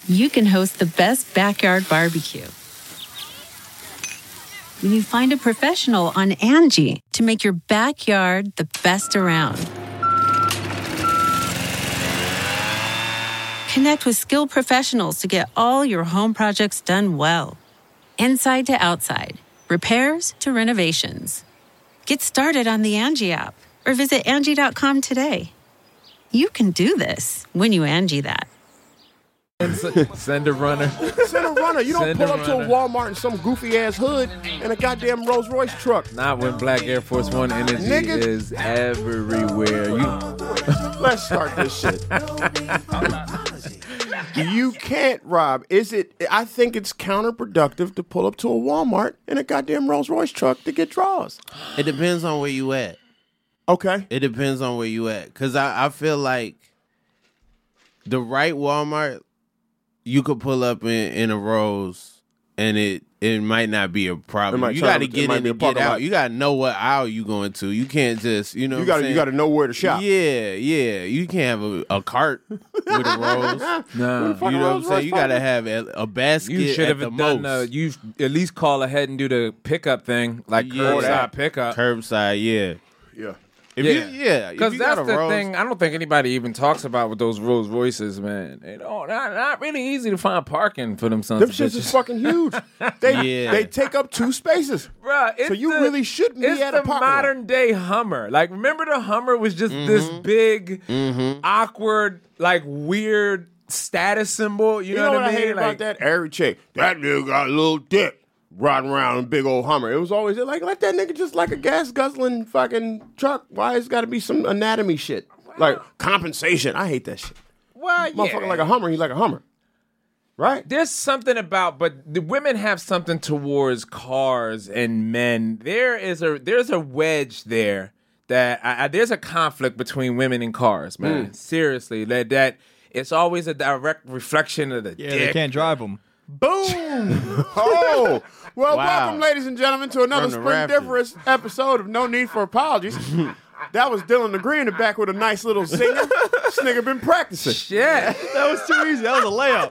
you can host the best backyard barbecue. When you find a professional on Angie to make your backyard the best around. Connect with skilled professionals to get all your home projects done well. Inside to outside, repairs to renovations. Get started on the Angie app or visit Angie.com today. You can do this when you Angie that. Send a runner. Send a runner. You don't pull up to a Walmart in some goofy-ass hood in a goddamn Rolls-Royce truck. Not when Black Air Force One energy is everywhere. Let's start this shit. You can't, Rob. I think it's counterproductive to pull up to a Walmart in a goddamn Rolls-Royce truck to get draws. It depends on where you at. Okay. It depends on where you at. Because I feel like the right Walmart, you could pull up in a Rolls and it might not be a problem. You got to get in and get out. You got to know what aisle you going to. You can't just, you got to know where to shop. Yeah. You can't have a cart with a Rolls. No. You know what I'm saying? You got to have a basket. You should have done you at least call ahead and do the pickup thing, like curbside pickup. Curbside, yeah. Yeah. Because that's the thing. I don't think anybody even talks about with those Rolls Royces, man. They don't. Not really easy to find parking for them sons. Them of shits bitches. is fucking huge. They take up 2 spaces, Bruh, so you really shouldn't be at a It's the modern day Hummer. Like, remember the Hummer was just this big, awkward, like weird status symbol. You know what I mean? I hate about that? Every chick, that nigga got a little dick. Riding around in a big old Hummer. It was always like, let that nigga just like a gas guzzling fucking truck. Why it's got to be some anatomy shit? Like compensation. I hate that shit. Well, Motherfucker like a Hummer, he's like a Hummer. Right? There's something about, but the women have something towards cars and men. There's a wedge there that there's a conflict between women and cars, man. Seriously, that it's always a direct reflection of the dick. They can't drive them. Boom! Oh! Well, welcome, ladies and gentlemen, to another splendiferous episode of No Need for Apologies. That was Dylan LeGree in the back with a nice little zinger. This nigga been practicing. Shit. That was too easy. That was a layup.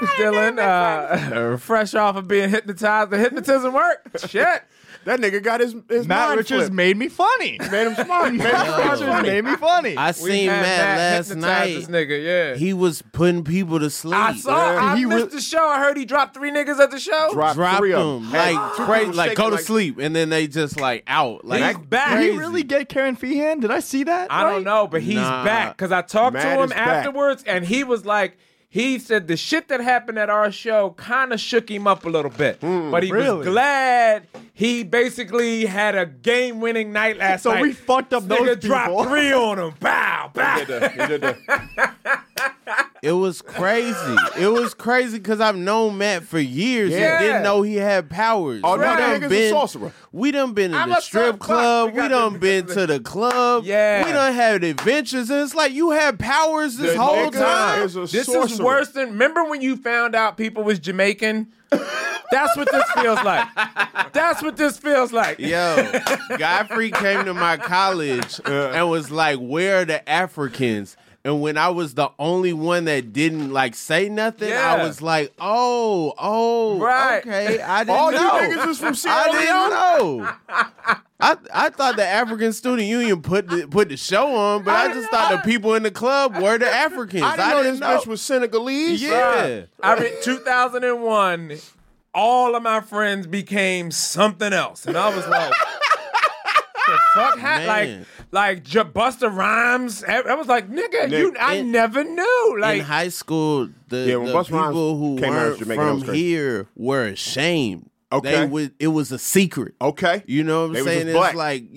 Dylan, fresh off of being hypnotized. The hypnotism worked. Shit. That nigga got his Matt mind Richards flipped. made me funny. Made him smart. Made me funny. I seen Matt last night. This nigga, yeah. He was putting people to sleep. I missed the show. I heard he dropped 3 niggas at the show. Dropped 3 of them. them. Like, crazy, like go to sleep. And then they just like out. Like, He's back. Did he really get Karen Feehan? Did I see that? I don't know, but he's back. Because I talked to him afterwards, and he was like, he said the shit that happened at our show kind of shook him up a little bit. But he was glad he basically had a game-winning night last night. So we fucked up those Nigga people. dropped 3 on him. Bow, bow. He did that. it was crazy. It was crazy because I've known Matt for years and didn't know he had powers. Oh, no, that nigga's a sorcerer. We done been to the strip club. We done been to the club. Yeah. We done had adventures. And it's like you had powers this whole time. This is worse than, remember when you found out people was Jamaican? That's what this feels like. That's what this feels like. Yo, Godfrey came to my college and was like, where are the Africans? And when I was the only one that didn't like say nothing, I was like, oh, right. Okay. I didn't All know. you niggas is from Sierra I Leone? didn't know. I thought the African Student Union put the show on, but I just thought the people in the club were the Africans. I didn't know this bitch was Senegalese. Yeah. I mean, 2001, all of my friends became something else. And I was like, the fuck happened? Like Busta Rhymes. I was like, nigga, I never knew. Like in high school, the Busta people who weren't from here were ashamed. Okay. It was a secret. Okay. You know what I'm saying? Black. It's like,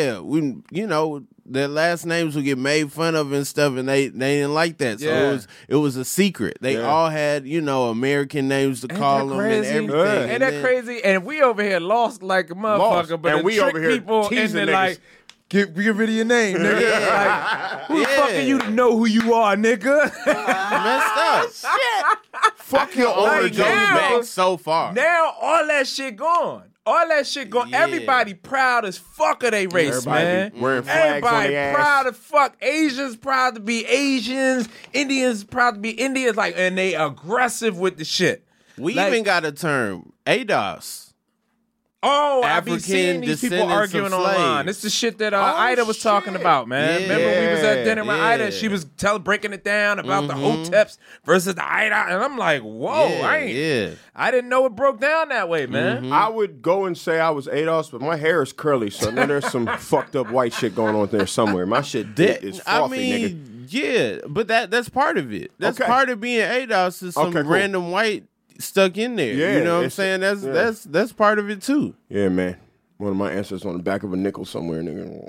their last names would get made fun of and stuff, and they didn't like that. So it was a secret. They all had, American names to call them and everything. Ain't that crazy? And we over here lost like a motherfucker, but and we over here people teasing and then niggas. like, get rid of your name, nigga. Like, who the fuck are you to know who you are, nigga? Messed up. Shit. Fuck your only older goes now- back so far. Now all that shit gone. All that shit gone. Yeah. Everybody proud as fuck of their race, Everybody man. wearing flags on Everybody their ass. proud as fuck. Asians proud to be Asians. Indians proud to be Indians. Like, and they aggressive with the shit. We Like- even got a term, ADOS. Oh, I be African seeing these people descendants of arguing online. slaves. It's the shit that Oh, Ida was talking shit. about, man. Yeah. Remember we was at dinner with Yeah. Ida? She was breaking it down about the Hoteps versus the Ida, and I'm like, whoa, I didn't know it broke down that way, man. I would go and say I was ADOS, but my hair is curly, so now there's some fucked up white shit going on there somewhere. My shit is frothy, nigga. yeah, but that's part of it. That's Okay. part of being ADOS is some Okay, cool. random white stuck in there. Yeah, you know what I'm it's- saying? yeah. That's part of it too. Yeah, man. One of my answers on the back of a nickel somewhere, nigga.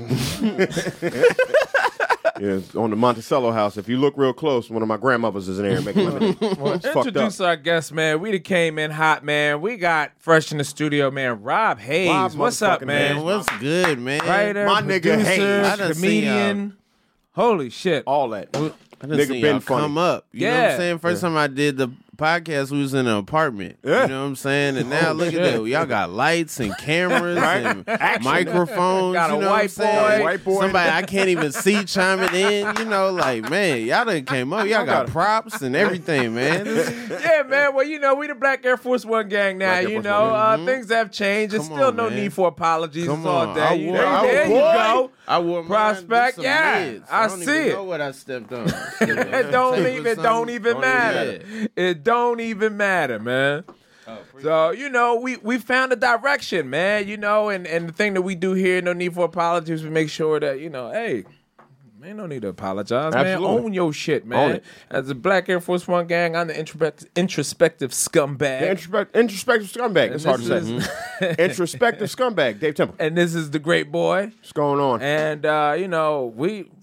Yeah, it's on the Monticello house. If you look real close, one of my grandmothers is in there making lemonade. It's fucked up. Introduce our guest, man. We done came in hot, man. We got fresh in the studio, man. Rob Hayes. Rob What's up, motherfucking man? Hayes. What's good, man? Writer, My nigga producer, Hayes. I done seen comedian. Holy shit. All that. I done Nigga seen been y'all funny. come up. You know what Yeah. I'm saying? First time I did the podcast, we was in an apartment. Yeah. You know what I'm saying? And now look at shit. that. Y'all got lights and cameras and Action. microphones. Got a you know white what I'm saying? boy. White boy. Somebody I can't even see chiming in. You know, like, man, y'all done came up. Y'all got props and everything, man. Yeah, man. Well, you know, we the Black Air Force One gang now. Black Air You Force know, One, things have changed. There's Come still on, no man. need for apologies. Come It's all on. day. I You wore- know, I there you wore- go. I wore mine Prospect, with some yeah. mids. I don't see even it. know what I stepped on. It don't even matter. It don't even matter, man. So, you know, we found a direction, man, you know, and the thing that we do here, no need for apologies, we make sure that, you know, hey, man, no need to apologize, Absolutely. man. Own your shit, Own man. it. As a Black Air Force One gang, I'm the introspective scumbag. The introspective scumbag. That's hard to this say. Introspective scumbag. Dave Temple. And this is the great boy. What's going on? And, you know,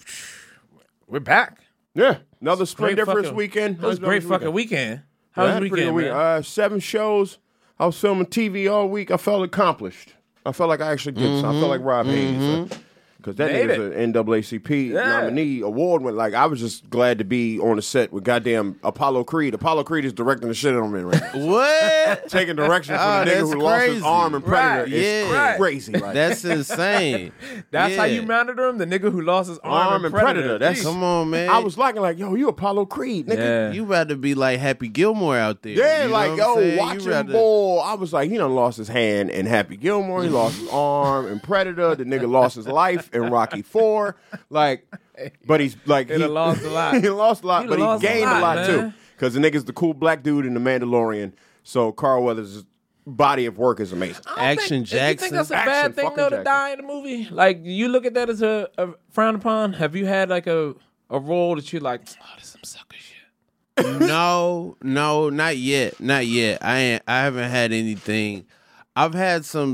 we're back. Yeah. Another Great splendiferous fucking- weekend. It was a great fucking weekend. How was I had the a pretty good weekend, man? 7 shows. I was filming TV all week. I felt accomplished. I felt like I actually did something. I felt like Rob Hayes. Because that Made nigga's an NAACP nominee, award winner. Like, I was just glad to be on the set with goddamn Apollo Creed. Apollo Creed is directing the shit on me right now. What? Taking direction from Oh, the nigga that's who lost his crazy. arm in Predator. Right, It's yeah. crazy. Like, That's insane. That's how you Yeah. mounted him? The nigga who lost his Arm arm and in Predator. Predator. That's- Jeez. Come on, man. I was like, yo, you Apollo Creed, nigga. Yeah. You about to be like Happy Gilmore out there. Yeah, You know like, what I'm yo, saying? watch You him rather- ball. I was like, he done lost his hand in Happy Gilmore. He lost his arm in Predator. The nigga lost his life in Rocky 4. Like, but he's like, He done lost a lot. he lost a lot, He but lost he a gained a lot, lot, man. too. Because the nigga's the cool black dude in The Mandalorian. So Carl Weathers' body of work is amazing. Action You think Jackson. that's a Action bad thing, fucking though, to Jackson. die in a movie? Like, you look at that as a frowned upon? Have you had, like, a role that you're like, oh, this is some sucker shit? No, not yet. I haven't had anything. I've had some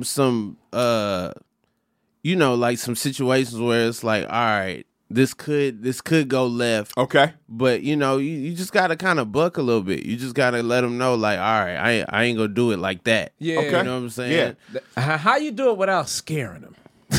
you know, like some situations where it's like, all right, this could go left. Okay. But you know, you just gotta kind of buck a little bit. You just gotta let them know, like, all right, I ain't gonna do it like that. Yeah. Okay. You know what I'm saying? How you do it without scaring them?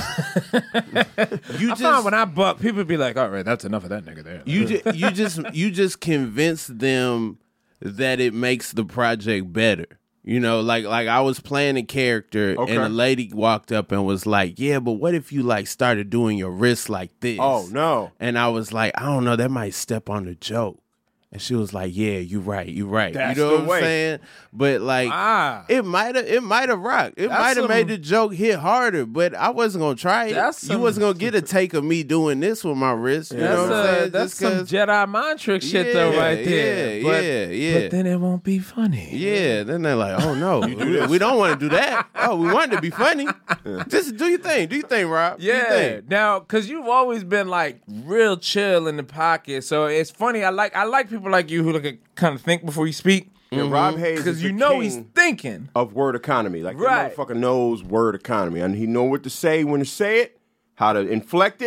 You I find when I buck, people be like, all right, that's enough of that nigga there. you just convince them that it makes the project better. You know, like I was playing a character Okay. and a lady walked up and was like, "Yeah, but what if you like started doing your wrist like this?" Oh, no. And I was like, "I don't know, that might step on the joke." And she was like, "Yeah, you right. That's you know the what I'm way. saying?" But like, it might have rocked. It That's might have made some- the joke hit harder. But I wasn't gonna try it. That's You some- wasn't gonna get a take of me doing this with my wrist. You know what I'm saying? That's Just some 'cause- Jedi mind trick shit, though, Yeah, right there. yeah. But then it won't be funny. Yeah, then they're like, "Oh no, we don't want to do that. Oh, we want it to be funny. Just do your thing. Do your thing, Rob. Do your Yeah. thing." Now, because you've always been like real chill in the pocket, so it's funny. I like people like you who kind of think before you speak, And Rob Hayes because is you the know king he's thinking. of word economy. Like, Right. that motherfucker knows word economy. And he know what to say when to say it, how to inflect it.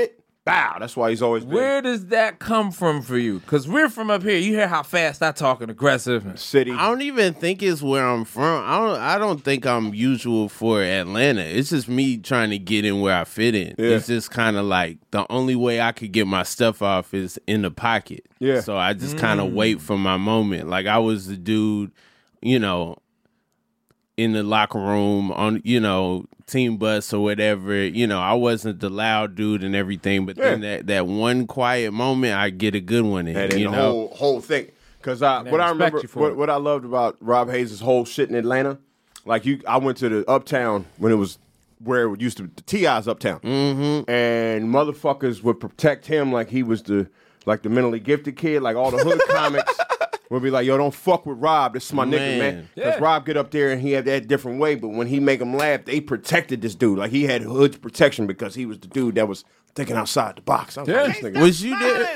Bow. That's why he's always been. Where does that come from for you? Because we're from up here. You hear how fast I talk and aggressive. City. I don't even think it's where I'm from. I don't think I'm usual for Atlanta. It's just me trying to get in where I fit in. Yeah. It's just kind of like the only way I could get my stuff off is in the pocket. Yeah. So I just kind of wait for my moment. Like I was the dude, you know, in the locker room on, you know, team bus or whatever. You know, I wasn't the loud dude and everything, but then that one quiet moment, I get a good one in. And then you the know, whole thing. Because what I remember, what I loved about Rob Hayes' whole shit in Atlanta, like I went to the Uptown when it was where it used to the T.I.'s Uptown, and motherfuckers would protect him like he was the mentally gifted kid, like all the hood comics. We'll be like, yo, don't fuck with Rob. This is my nigga, man. Because Rob get up there and he had that different way, but when he make him laugh, they protected this dude. Like he had hood protection because he was the dude that was thinking outside the box. I was like, this nigga. was you there?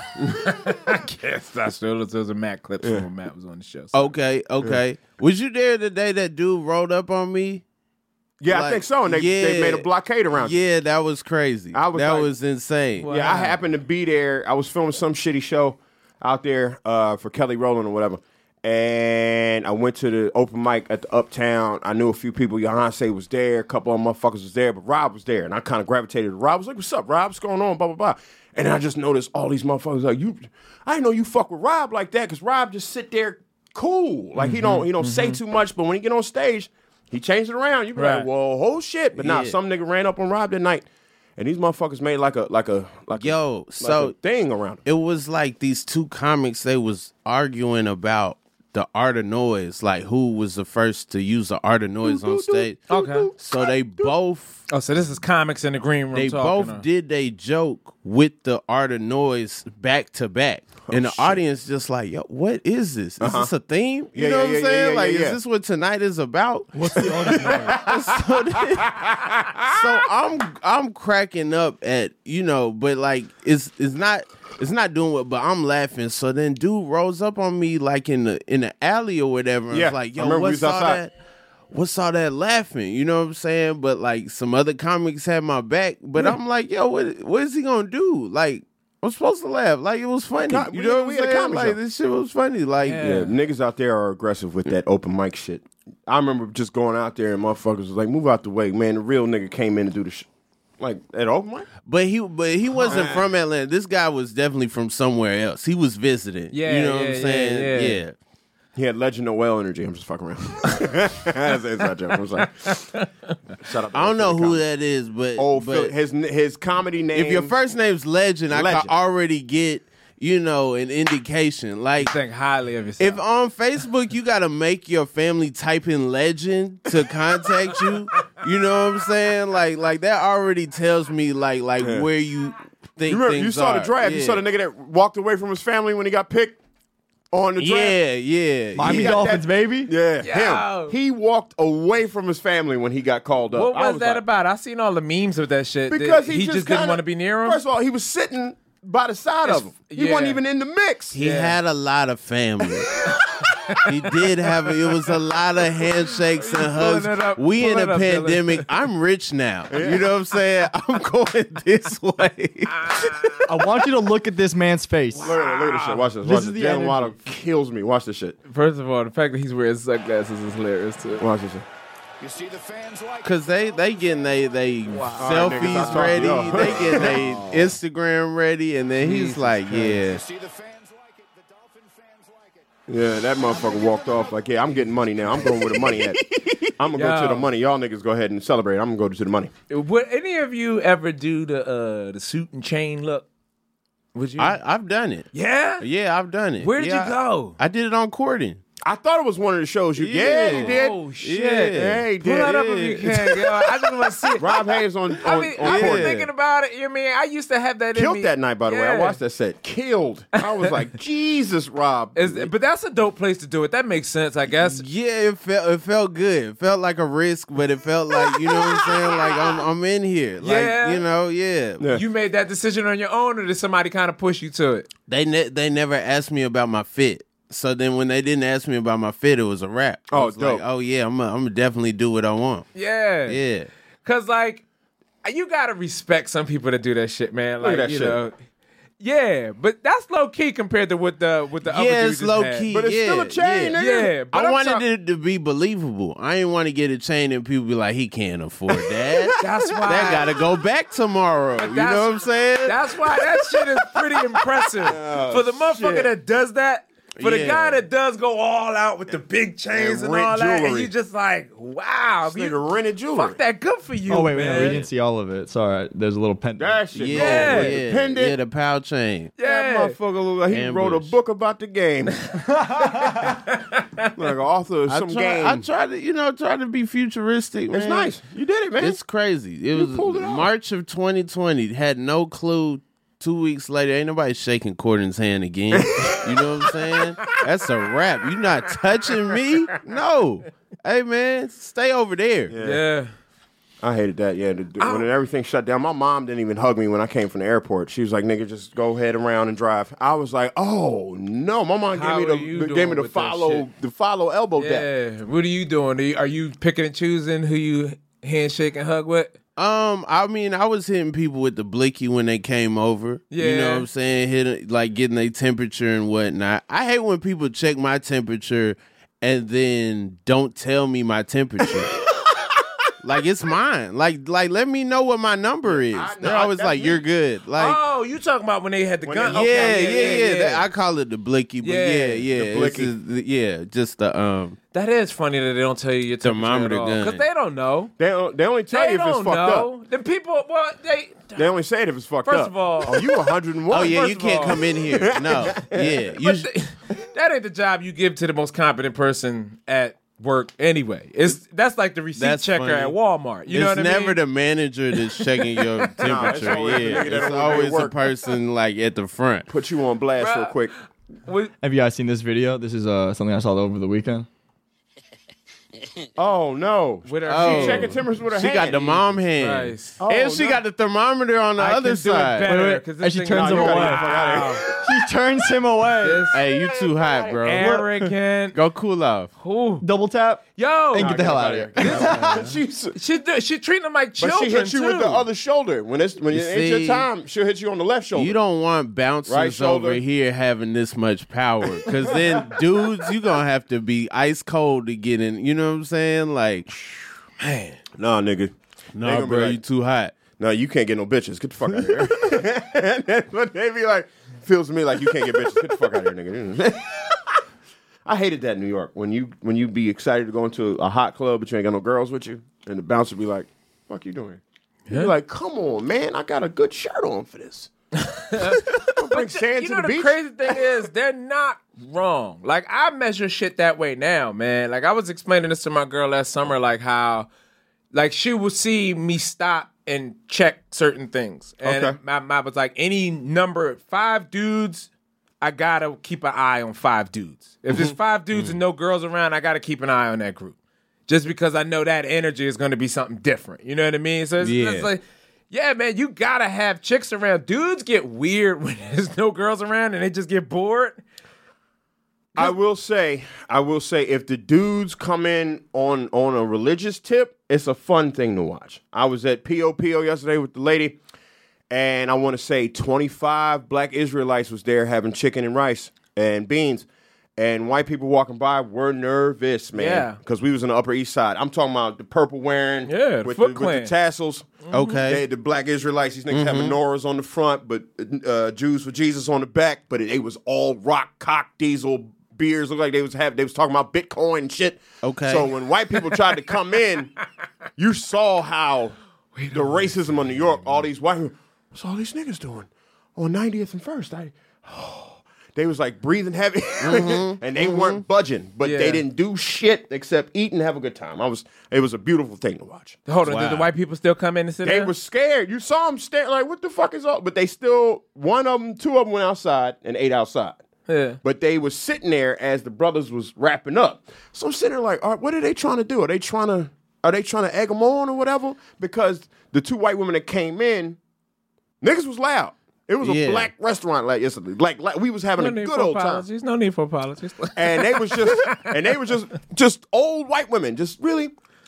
I guess I still there's a Matt clip from when Matt was on the show. So. Okay. Was you there the day that dude rolled up on me? Yeah, I think so. And they made a blockade around you. Yeah, that was crazy. That was insane. Wow. Yeah, I happened to be there. I was filming some shitty show out there for Kelly Rowland or whatever. And I went to the open mic at the Uptown. I knew a few people. Beyonce was there. A couple of motherfuckers was there. But Rob was there. And I kind of gravitated to Rob. I was like, what's up, Rob? What's going on? Blah, blah, blah. And I just noticed all these motherfuckers like, I didn't know you fuck with Rob like that because Rob just sit there cool. Like, he don't say too much. But when he get on stage, he changed it around. You be like, whoa, whole shit. But nah, some nigga ran up on Rob that night. And these motherfuckers made like a thing around him. It was like these two comics, they was arguing about the art of noise, like who was the first to use the art of noise on stage. Okay. So they both... Oh, so this is comics in the green room. They talking both did a joke with the art of noise back to back. And the audience just like, yo, what is this? Is this a theme? You know what I'm saying? Like, is this what tonight is about? What's the art of noise? so I'm cracking up at, you know, but like it's not doing what, but I'm laughing. So then dude rolls up on me like in the alley or whatever. And it's like, yo, what's all that laughing? You know what I'm saying? But like some other comics had my back. But I'm like, yo, what is he gonna do? Like, I'm supposed to laugh. Like, it was funny. You know what I'm saying? Like, this shit was funny. Like, niggas out there are aggressive with that open mic shit. I remember just going out there and motherfuckers was like, move out the way. Man, the real nigga came in to do the shit. Like, at open mic? But he wasn't from Atlanta. This guy was definitely from somewhere else. He was visiting. Yeah, you know what I'm saying? Yeah. He had Legend Noel energy. I'm just fucking around. That's an inside joke. I'm sorry. Shout out. I don't know who that is, but his comedy name. If your first name's Legend, I can already get, you know, an indication. Like, You think highly of yourself. if on Facebook you gotta make your family type in Legend to contact you, you know what I'm saying? Like that already tells me like where you think things you saw the draft. Yeah. You saw the nigga that walked away from his family when he got picked on the draft. Yeah. Miami Dolphins, baby. Yeah, him. He walked away from his family when he got called up. What was that like, about? I seen all the memes of that shit. Because he just didn't want to be near him. First of all, he was sitting by the side of him. He wasn't even in the mix. He had a lot of family. He did have it was a lot of handshakes and hugs. We in a pandemic. I'm rich now. You know what I'm saying? I'm going this way. I want you to look at this man's face. Look at this shit. Watch this. This is the Jalen energy. Waddle kills me. Watch this shit. First of all, the fact that he's wearing sunglasses is hilarious too. Watch this shit. You see the fans like Cause they getting they selfies niggas, stop ready, talking, yo. they getting they Instagram ready, and then he's like, yeah. You see the fans like it. The Dolphin fans like it. Yeah, that motherfucker walked off like, yeah, I'm getting money now. I'm going where the money at. I'm going to go to the money. Y'all niggas go ahead and celebrate. I'm going to go to the money. Would any of you ever do the suit and chain look? Would you? I've done it. Yeah? Yeah, I've done it. Where did Yeah, you go? I did it on Corden. I thought it was one of the shows you Yeah. you did. Oh, shit. Yeah, he Pull did. that up if you can, girl. I just want to see it. Rob Hayes on I've been Court. thinking about it. You know what I mean? I used to have that in Killed me. that night, by the way. I Yeah. watched that set. Killed. I was like, Jesus, Rob. But that's a dope place to do it. That makes sense, I guess. Yeah, it felt good. It felt like a risk, but it felt like, you know what I'm saying? Like I'm in here. Like, Yeah. you know, yeah. You made that decision on your own, or did somebody kind of push you to it? They never asked me about my fit. So then when they didn't ask me about my fit, it was a wrap. I Oh, was dope. like, oh yeah, I'm gonna definitely do what I want. Yeah. Yeah. Because, like, you gotta respect some people that do that shit, man. Look Like at that you shit. know. Yeah, but that's low key compared to what the other dudes it's just low had. key, But it's still a chain, nigga. Yeah, but I I'm wanted talk- it to be believable. I didn't want to get a chain and people be like, he can't afford that. That's why That gotta go back tomorrow. You that's- know what I'm saying? That's why that shit is pretty impressive. For the motherfucker shit. that does that, for the Yeah. guy that does go all out with the big chains and rent all that, and jewelry. you just like, wow, This you, nigga rented jewelry. fuck that, good for you. Oh wait, man. no, we didn't see all of it. Sorry, there's a little pendant. That shit. yeah, gold. The pendant. yeah, the power chain. Yeah, That motherfucker look like he wrote a Ambush. book about the game. Like an author of some game. I tried to, try to be futuristic. It's man. nice. You did it, man. It's crazy. It was pulled it off. March of 2020. Had no clue. 2 weeks later, ain't nobody shaking Corden's hand again. You know what I'm saying? That's a wrap. You not touching me? No. Hey, man, stay over there. yeah. I hated that. Yeah, when everything shut down, my mom didn't even hug me when I came from the airport. She was like, "Nigga, just go ahead around and drive." I was like, "Oh no!" My mom How are you gave me doing with that shit? follow elbow dap. Yeah. What are you doing? Are you picking and choosing who you handshake and hug with? I mean, I was hitting people with the blicky when they came over. You know Yeah. what I'm saying? Like getting their temperature and whatnot. I hate when people check my temperature and then don't tell me my temperature. Like it's mine. Like let me know what my number is. They're always that's like, me. "You're good." Like, Oh, you talking about when they had the gun? they- Okay, yeah. I call it the blicky, but Yeah, yeah. the blicky. Just the That is funny that they don't tell you your Thermometer gun. because they don't know. They only tell They you if it's don't fucked know. up. The people, well, They only say it if it's fucked First up. of all- oh, you 101. Oh yeah, first you of can't all- come in here. No, yeah, you. that ain't the job you give to the most competent person at work anyway. That's like the receipt That's checker funny. at Walmart. You know what It's I mean? never the manager that's checking your temperature. always the Yeah, nigga that it's don't always a work. person like at the front. Put you on blast real Bruh. quick. Have you guys seen this video? This is something I saw over the weekend. Oh no. With her Oh. hand. Checking temperature with her She hand. got the mom hand, Christ. and she got the thermometer on the I other can do it side. better, Wait, 'cause and this she thing- turns No, him you away. gotta get the fuck out of here. She turns him away. This Hey, you too hot, bro. arrogant. Go cool off. Ooh. Double tap Yo, and get the hell out of here. she treating them like But children she hit you too. with the other shoulder. When it's see, your time, she'll hit you on the left shoulder. You don't want bouncers Right shoulder. over here having this much power, because then dudes, you gonna have to be ice cold to get in. You know what I'm saying? Like, man, Nah, nigga. no, They gonna be bro, like, you too hot. No, you can't get no bitches. Get the fuck out of here. That's what they be like. Feels to me like you can't get bitches. Get the fuck out of here, nigga. I hated that in New York when you be excited to go into a hot club but you ain't got no girls with you, and the bouncer be like, "Fuck you doing?" You're like, "Come on, man, I got a good shirt on for this." Don't bring sand You to know the the beach. crazy thing is they're not wrong. Like I measure shit that way now, man. Like I was explaining this to my girl last summer, like how, like she would see me stop and check certain things, and Okay. I was like, any number 5 dudes, I gotta keep an eye on 5 dudes. If there's 5 dudes and no girls around, I gotta keep an eye on that group, just because I know that energy is going to be something different. You know what I mean? So it's like. Yeah, man, you gotta have chicks around. Dudes get weird when there's no girls around and they just get bored. I will say, if the dudes come in on a religious tip, it's a fun thing to watch. I was at POPO yesterday with the lady, and I want to say 25 black Israelites was there having chicken and rice and beans. And white people walking by were nervous, man. Yeah. Because we was on the Upper East Side. I'm talking about the purple wearing. Yeah, the with Foot with Clan. the tassels. Okay. They had the black Israelites. These niggas had menorahs on the front, but Jews for Jesus on the back. But it was all rock, cock, diesel beers. Looked like they was talking about Bitcoin and shit. Okay. So when white people tried to come in, you saw how the racism of New York. All these white people, what's all these niggas doing on 90th and First? They was like breathing heavy, and they weren't budging, but Yeah. they didn't do shit except eat and have a good time. It was a beautiful thing to watch. Hold on, Wow. did the white people still come in and sit They there? were scared. You saw them stare like, what the fuck is up? But they still, two of them went outside and ate outside. Yeah. But they was sitting there as the brothers was wrapping up. So I'm sitting there like, all right, what are they trying to do? Are they trying to egg them on or whatever? Because the 2 white women that came in, niggas was loud. It was a Yeah. black restaurant like yesterday. Like we was having No a need good for old time. apologies. No need for apologies. And they was just old white women, just really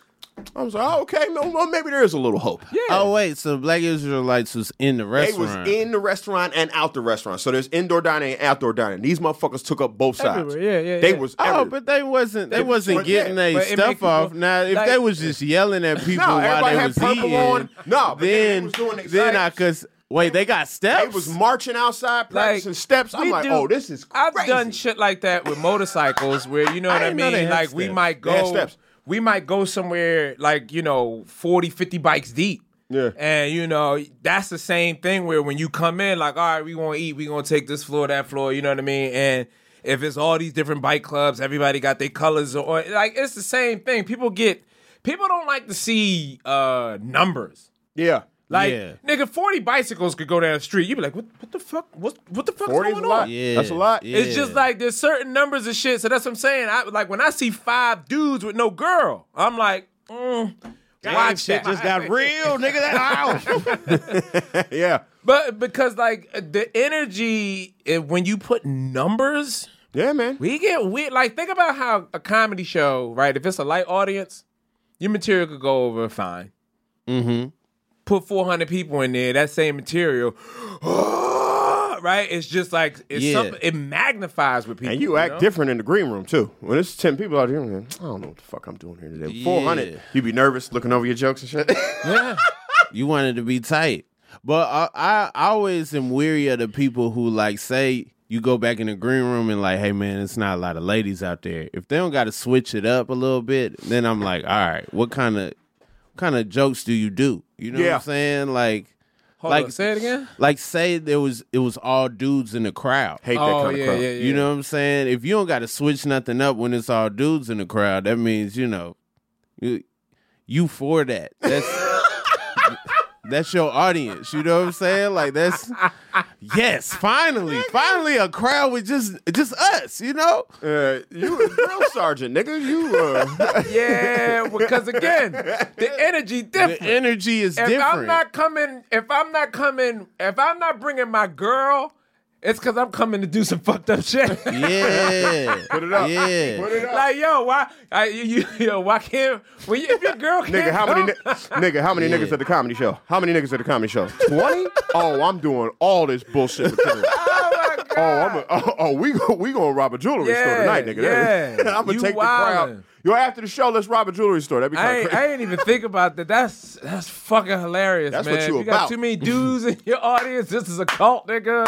I was like, oh, okay, well, maybe there is a little hope. Yeah. Oh wait, so Black Israelites was in the They restaurant. was in the restaurant and out the restaurant. So there's indoor dining and outdoor dining. These motherfuckers took up both sides. Everywhere, yeah. They was Oh, everywhere. but they wasn't but getting yeah, their but it stuff make people, off. Now, if like- they was just yelling at people No, while everybody they had was purple eating, on. No, but they then was doing the then I exact- could. Wait, they got steps. They was marching outside, practicing steps. I'm we like, do- oh, this is crazy. I've done shit like that with motorcycles where, you know what I didn't know they mean? had Like, we steps. might They had go. steps. We might go somewhere like, 40, 50 bikes deep. Yeah. And, that's the same thing where when you come in, like, all right, we going to eat. We going to take this floor, that floor, you know what I mean? And if it's all these different bike clubs, everybody got their colors. Or like, it's the same thing. People don't like to see numbers. Yeah. Like, Yeah. nigga, 40 bicycles could go down the street. You be like, what the fuck? What the fuck's 40 is going a lot. on? Yeah, That's a lot. yeah. It's just like there's certain numbers of shit. So that's what I'm saying. Like when I see 5 dudes with no girl, I'm like, watch shit that. just got real, nigga. That Yeah. But because like the energy when you put numbers, Yeah, man. we get weird. Like think about how a comedy show, right? If it's a light audience, your material could go over fine. Mm-hmm. Put 400 people in there, that same material, right? It's just like something. It magnifies with people. And you act different in the green room, too. When it's 10 people out here, I'm like, I don't know what the fuck I'm doing here today. 400, you be nervous looking over your jokes and shit. Yeah. You want it to be tight. But I always am weary of the people who like say you go back in the green room and like, hey man, it's not a lot of ladies out there. If they don't got to switch it up a little bit, then I'm like, all right, what kind of jokes do you do? You know what Yeah. I'm saying? Like, Hold on, say it again. like say it was all dudes in the crowd. Hate that Oh kind yeah, of crowd. yeah. You know what I'm saying? If you don't got to switch nothing up when it's all dudes in the crowd, that means you for that. That's your audience. You know what I'm saying? Like yes, finally a crowd with just us. You know? You a drill sergeant, nigga. You Yeah, because again, the energy different. The energy is if different. I'm not bringing my girl, it's because I'm coming to do some fucked up shit. Yeah. Put it up. Yeah. Put it up. Like, why can't? If your girl can't Nigga, how many come- how many niggas at the comedy show? How many niggas at the comedy show? 20? Oh, I'm doing all this bullshit material. Oh my god! We gonna rob a jewelry store tonight, nigga. Yeah. I'm gonna You take the wildin'. crowd. Yo, after the show, let's rob a jewelry store. That'd be kind of crazy. I ain't even think about that. That's fucking hilarious, That's man. what you If got about. too many dudes in your audience, this is a cult, nigga.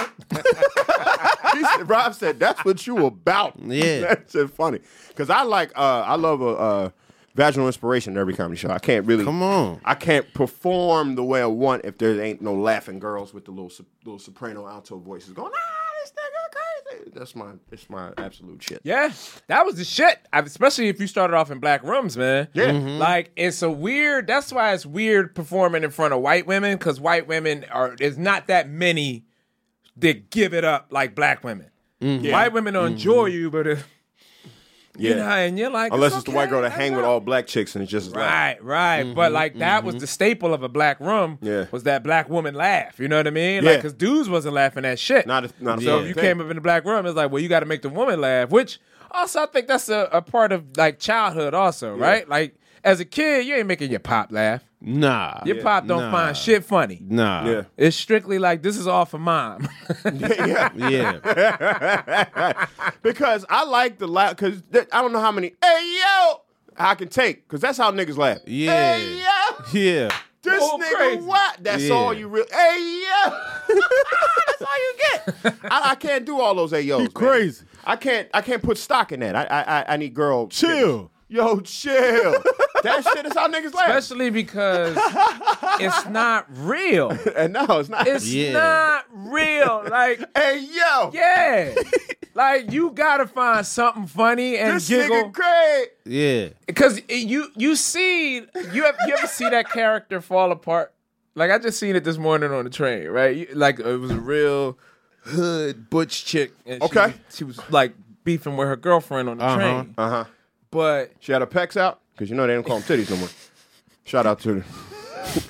Rob said, "That's what you about." Yeah. That's just funny. Because I love a vaginal inspiration in every comedy show. I can't really Come on. I can't perform the way I want if there ain't no laughing girls with the little soprano alto voices going. This nigga crazy. It's my absolute shit. Yeah, that was the shit. Especially if you started off in black rooms, man. Yeah. Like it's a weird. That's why it's weird performing in front of white women because white women there's not that many that give it up like black women. White women don't enjoy you, but you know, and you're like, Unless it's the okay, white girl that that's hang with not- all black chicks and it's just like, Right. But like that was the staple of a black room. Yeah. Was that black woman laugh? You know what I mean? Yeah. Like, because dudes wasn't laughing at shit. Not a So if fucking you thing. came up in the black room, it's like, well, you got to make the woman laugh. Which also I think that's a part of like childhood also, right? Like as a kid, you ain't making your pop laugh. Nah. Your pop don't Nah. find shit funny. Nah. Yeah. It's strictly like this is all for mom. yeah. Yeah. Because I like the laugh. Because I don't know how many hey yo I can take. Because that's how niggas laugh. Yeah. Hey yo. Yeah. This Oh, nigga crazy. what? That's Yeah. all you really. Hey yo. That's all you get. I can't do all those hey yos. crazy. I can't put stock in that. I need girl. Chill. Yo, chill. That shit is how niggas laugh. Especially because it's not real. And no, it's not. It's Yeah. not real. Like, hey yo. yeah. Like, you gotta find something funny and This giggle. nigga great. Yeah. Because you see, you ever see that character fall apart? Like, I just seen it this morning on the train, right? Like, it was a real hood butch chick. And Okay. She was, like, beefing with her girlfriend on the train. Uh-huh. But She had her pecs out because you know they don't call them titties no more. Shout out to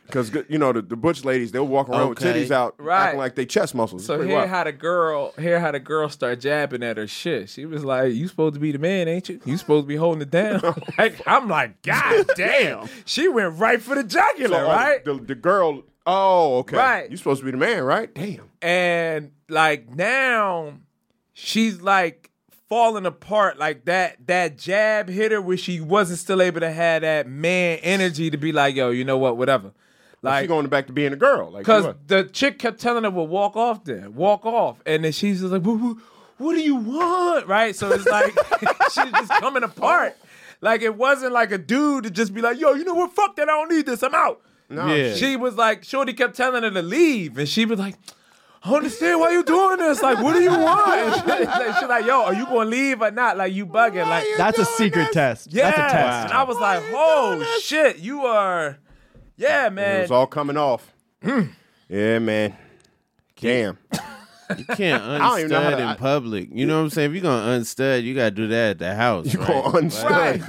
Because the butch ladies, they'll walk around with Okay. titties out, Right. acting like they chest muscles. So here how the girl start jabbing at her shit. She was like, "You supposed to be the man, ain't you? You supposed to be holding it down." I'm like, God damn. She went right for the jugular, right? The girl. Oh, okay. Right. You supposed to be the man, right? Damn. And like now, she's like falling apart. Like that jab hit her where she wasn't still able to have that man energy to be like, yo, you know what, whatever. Like, she going back to being a girl. Like, because the chick kept telling her, well, walk off. And then she's just like, what do you want? Right? So it's like, she's just coming apart. Like, it wasn't like a dude to just be like, yo, you know what? Fuck that. I don't need this. I'm out. No. Yeah. She was like, Shorty kept telling her to leave. And she was like, I don't understand why you doing this. Like, what do you want? And she's like, yo, are you going to leave or not? Like, you bugging. Like, That's a secret test. yeah. That's a test. And I was like, oh, shit. You are, yeah, man. It was all coming off. Yeah, man. Damn. You can't don't even know how unstud to- in public. You know what I'm saying? If you're going to unstud, you got to do that at the house. You right? gonna unstud.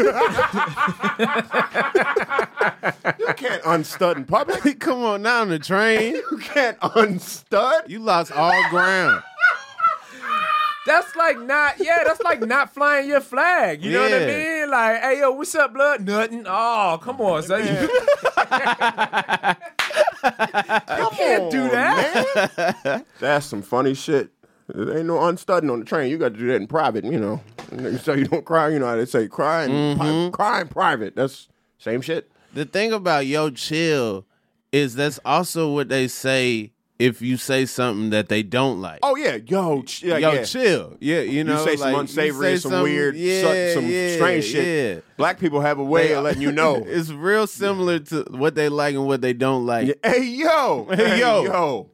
You can't unstud in public. Come on, not on the train. You can't unstud. You lost all ground. That's like not flying your flag. You know what I Yeah. mean? Like, hey, yo, what's up, blood? Nothing. Oh, come on, son. You can't do that. Man. That's some funny shit. There ain't no unstudding on the train. You got to do that in private, So you don't cry. You know how they say cry in private. That's same shit. The thing about yo chill is that's also what they say if you say something that they don't like. Oh yeah, yo, Yo, chill. Yeah, you know, You say some like, unsavory, you say some weird, some strange shit. Yeah. Black people have a way of letting you know. It's real similar to what they like and what they don't like. Yeah, hey yo, Yo.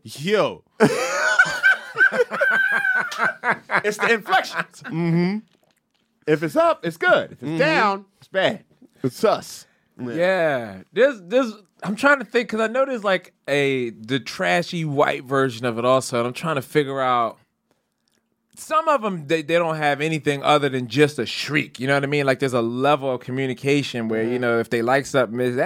It's the inflections. Mm-hmm. If it's up, it's good. If it's down, it's bad. It's sus. Yeah. There's I'm trying to think because I know there's like the trashy white version of it also, and I'm trying to figure out. Some of them they don't have anything other than just a shriek. You know what I mean? Like there's a level of communication where if they like something, it's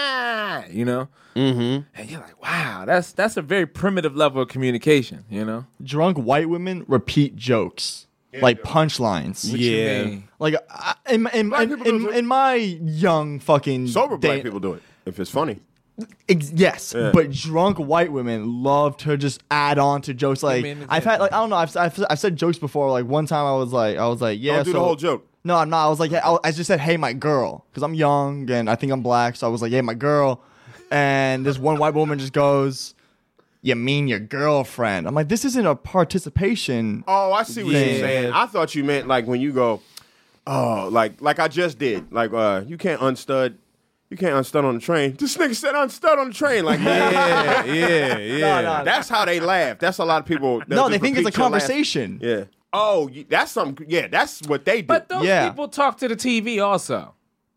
and you're like, wow, that's a very primitive level of communication. Drunk white women repeat jokes. Like punchlines. What you mean? Like in my young fucking Sober black day- people do it if it's funny. Yes, but drunk white women love to just add on to jokes. Like mean, I've had, like I don't know, I've said jokes before. Like one time I was like, yeah, Don't do the whole joke. No, I'm not. I was like, I just said, hey, my girl, because I'm young and I think I'm black. So I was like, hey, my girl, and this one white woman just goes, you mean your girlfriend? I'm like, this isn't a participation. Oh, I see what you're saying. I thought you meant like when you go, oh, like I just did. Like you can't unstud. You can't unstud on the train. This nigga said unstud on the train. Like, Yeah. No. That's how they laugh. That's a lot of people. No, they think it's a conversation. Yeah. Oh, that's something. Yeah, that's what they do. But those Yeah. people talk to the TV also.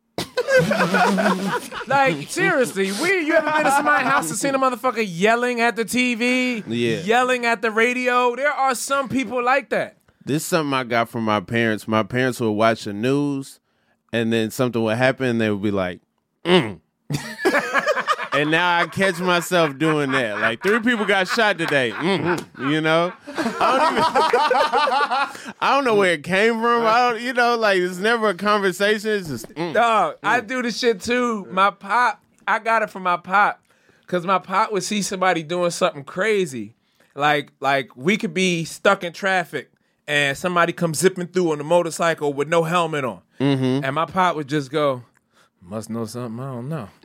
Like, seriously, you ever been to somebody's house and seen a motherfucker yelling at the TV? Yeah. Yelling at the radio? There are some people like that. This is something I got from my parents. My parents would watch the news, and then something would happen, and they would be like, And now I catch myself doing that. Like 3 people got shot today. You know, I don't know where it came from. Like it's never a conversation. It's just Dog, I do this shit too. My pop, I got it from my pop. Cause my pop would see somebody doing something crazy. Like we could be stuck in traffic and somebody comes zipping through on a motorcycle with no helmet on. And my pop would just go, must know something I don't know.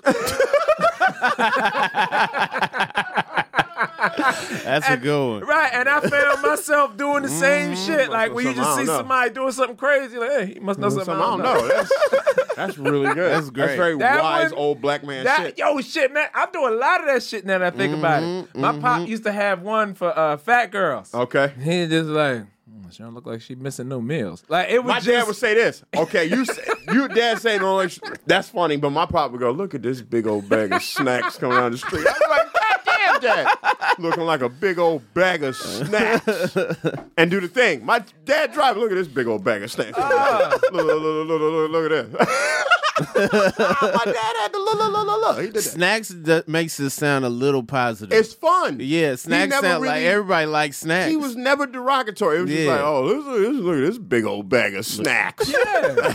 that's a good one. Right, and I found myself doing the same shit. Like when you just see somebody doing something crazy, like, hey, he must know something I don't know. That's really good. That's great. That's very That wise one- old black man shit. Yo, shit, man. I'm doing a lot of that shit now that I think about it. My pop used to have one for fat girls. Okay. He just like, she don't look like she missing no meals. Like it was My just, dad would say this. Okay, you dad say no, like, that's funny, but my pop would go, look at this big old bag of snacks coming down the street. I'd be like, God damn, Dad, looking like a big old bag of snacks, and do the thing. My dad drive. Look at this big old bag of snacks. Look at this. My dad had the la. He did that. Snacks makes it sound a little positive. It's fun. Yeah, snacks sound like everybody likes snacks. He was never derogatory. It was just like, oh, look at this big old bag of snacks. Yeah.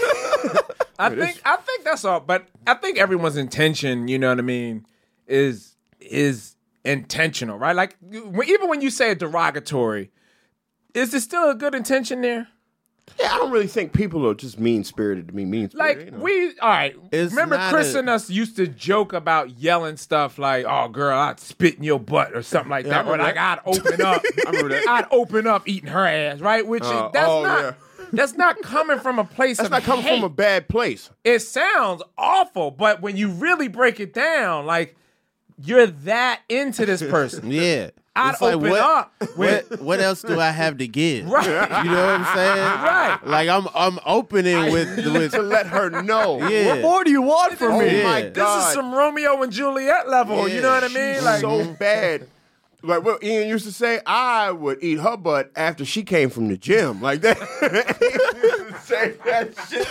I think that's all. But I think everyone's intention, you know what I mean, is intentional, right? Like even when you say a derogatory, is there still a good intention there? Yeah, I don't really think people are just mean-spirited to be mean-spirited. Like, all right. Remember Chris and us used to joke about yelling stuff like, oh, girl, I'd spit in your butt or something like that. Or like, I'd open up. I remember that. I'd open up eating her ass, right? Which that's not coming from a place of hate. That's not coming from a bad place. It sounds awful, but when you really break it down, like, you're that into this person. Yeah. I'd open up. What else do I have to give? Right. You know what I'm saying? Right. Like I'm opening with to let her know. Yeah. What more do you want from me? Oh my Yeah. God. This is some Romeo and Juliet level. You know what I mean? She's Like so bad. Like what Ian used to say, I would eat her butt after she came from the gym. Like that. He used to say that shit.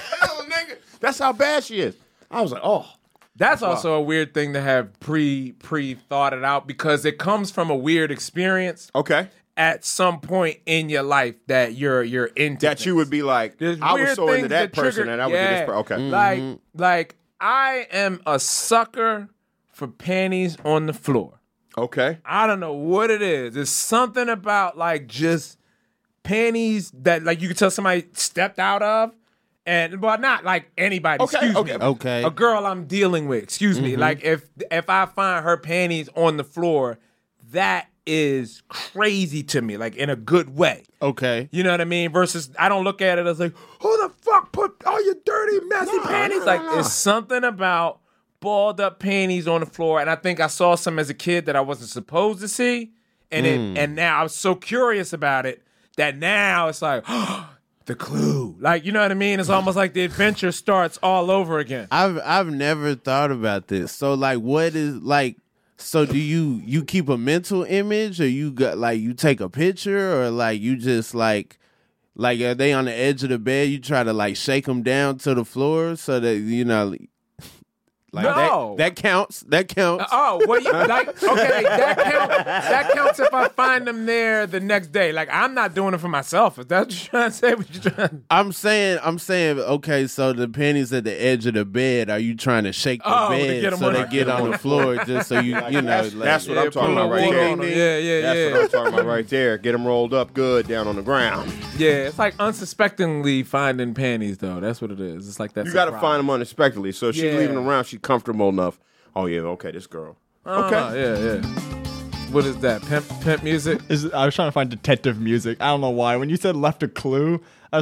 That's how bad she is. I was like, oh. That's also a weird thing to have pre thought it out because it comes from a weird experience. Okay. At some point in your life that you're into That things. you would be like, There's I was weird so into things that person trigger- and I would do this person. Okay. Like I am a sucker for panties on the floor. Okay. I don't know what it is. There's something about like just panties that like you can tell somebody stepped out of. But not like anybody. Excuse me. Okay. A girl I'm dealing with. Excuse me. Like if I find her panties on the floor, that is crazy to me. Like in a good way. Okay. You know what I mean? Versus I don't look at it as like, who the fuck put all your dirty, messy panties? Like it's something about balled up panties on the floor, and I think I saw some as a kid that I wasn't supposed to see, and now I was so curious about it that now it's like. The clue. Like, you know what I mean? It's almost like the adventure starts all over again. I've never thought about this. So like what is like so do you keep a mental image or you got like you take a picture or like you just like are they on the edge of the bed you try to like shake them down to the floor so that you know like no. that counts. Oh, well, you like okay, that counts if I find them there the next day. Like I'm not doing it for myself. If that's what you're trying to say, what you trying I'm saying okay, so the panties at the edge of the bed, are you trying to shake the bed so they get on the floor just so you know that's what I'm talking about right there. Yeah. That's what I'm talking about right there. Get them rolled up good down on the ground. Yeah, it's like unsuspectingly finding panties though. That's what it is. It's like that. You got to find them unexpectedly. So if she's Yeah. leaving them around, she's comfortable enough. Oh yeah, okay, this girl. Okay. Yeah. What is that? Pimp music? I was trying to find detective music. I don't know why. When you said left a clue, I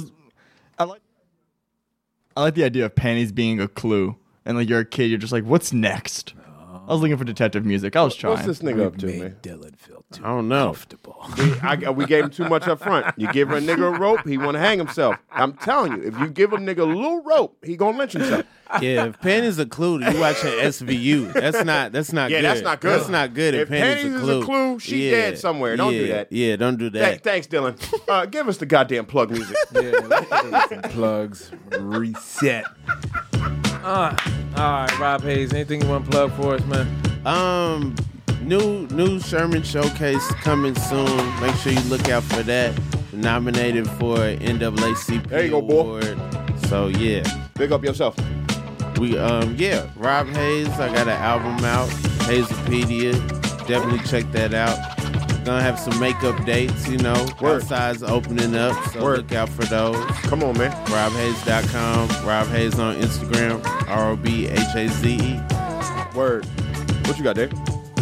like the idea of panties being a clue. And like you're a kid, you're just like, what's next? I was looking for detective music. I was trying. What's this nigga up to, man? Dylan feel too I don't know. comfortable. We gave him too much up front. You give a nigga a rope, he want to hang himself. I'm telling you, if you give a nigga a little rope, he gonna lynch himself. Yeah, if panties a clue, you watching SVU. That's not Yeah, good. that's not good. That's not good. If panties is a clue, she dead somewhere. Don't do that. Yeah, don't do that. Thanks, Dylan. Give us the goddamn plug music. Some plugs. Reset. All right, Rob Hayes. Anything you want to plug for us, man? New Sherman Showcase coming soon. Make sure you look out for that. Nominated for NAACP There you go, boy. award. So yeah, Big up yourself. we Rob Hayes. I got an album out, Hazepedia. Definitely check that out. Gonna have some makeup dates, you know. Word. Outside's opening up, so Word. look out for those. Come on, man. RobHaze.com. Rob Hayes on Instagram. ROBHAZE. Word. What you got, Dave?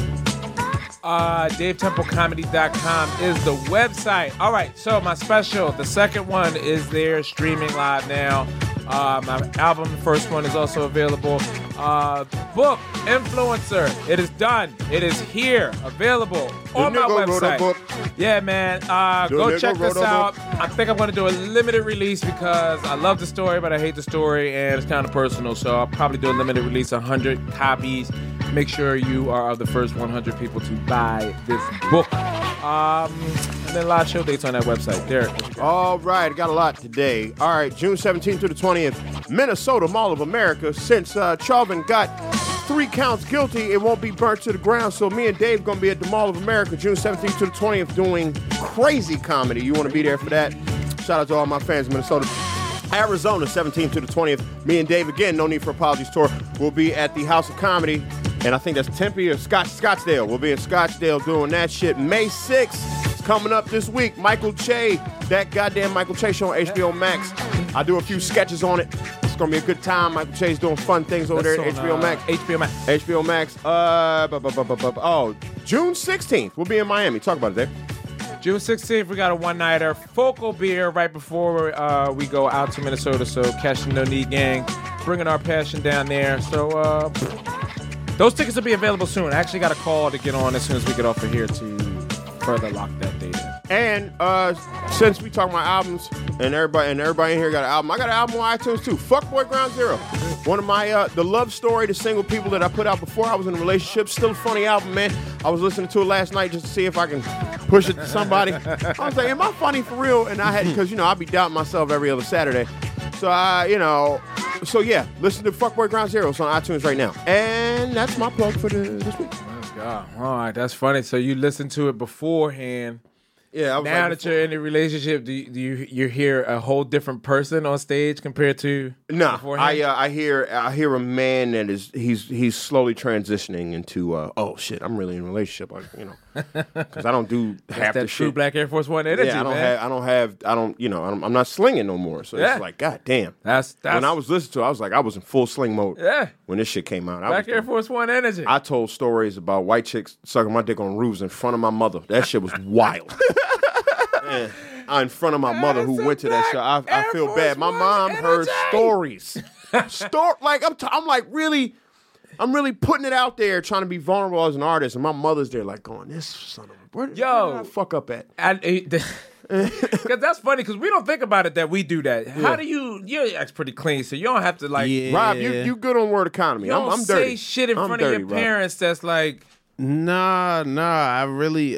DaveTempleComedy.com is the website. All right, so my special, the second one is there streaming live now. My album, the first one, is also available. Book, Influencer, it is done. It is here, available on my nigga wrote a website. book. Yeah, man. The Go nigga check this wrote a out. book. I think I'm going to do a limited release because I love the story, but I hate the story, and it's kind of personal. So I'll probably do a limited release, 100 copies. Make sure you are the first 100 people to buy this book. And then live show dates on that website. Derek. All right, got a lot today. All right, June 17th through the 20th, Minnesota Mall of America. Since Chauvin got 3 counts guilty, it won't be burnt to the ground. So me and Dave going to be at the Mall of America June 17th to the 20th doing crazy comedy. You want to be there for that? Shout out to all my fans in Minnesota. Arizona, 17th to the 20th. Me and Dave, again, No Need for Apologies tour, will be at the House of Comedy. And I think that's Tempe or Scottsdale. We'll be in Scottsdale doing that shit. May 6th is coming up this week. Michael Che, that goddamn Michael Che show on HBO Max. I do a few sketches on it. It's going to be a good time. Michael Che's doing fun things over there at HBO Max. HBO Max. HBO Max. June 16th, we'll be in Miami. Talk about it, Dave. June 16th, we got a one-nighter. Folk will be here right before we go out to Minnesota. So catch the No Need Gang, bringing our passion down there. So those tickets will be available soon. I actually got a call to get on as soon as we get off of here to further lock that date in. And since we talk about albums, and everybody in here got an album, I got an album on iTunes too. Fuckboy Ground Zero. One of my the love story, the single people that I put out before I was in a relationship. Still a funny album, man. I was listening to it last night just to see if I can push it to somebody. I was like, am I funny for real? And I had, because I be doubting myself every other Saturday. So so yeah, listen to Fuckboy Ground Zero. It's on iTunes right now. And that's my plug for this week. God. All right, that's funny. So you listened to it beforehand. Yeah. Now that you're in a relationship, do you hear a whole different person on stage compared to beforehand? I hear a man that he's slowly transitioning into oh shit, I'm really in a relationship, because I don't do half that the true shit. Black Air Force One energy. Yeah, I'm not slinging no more. So Yeah. it's like, god damn. That's when I was listening to it, I was like, I was in full sling mode. Yeah. When this shit came out, Black Air Force One energy. I told stories about white chicks sucking my dick on roofs in front of my mother. That shit was wild. In front of my mother who went to that show. I feel bad. My mom heard stories. I'm like really putting it out there, trying to be vulnerable as an artist, and my mother's there like going, this son of a where did I fuck up at? Because that's funny, because we don't think about it that we do that. How do you're pretty clean, so you don't have to Rob, you good on word economy. You don't I'm say dirty. shit in front dirty, of your parents that's like... Nah, I really,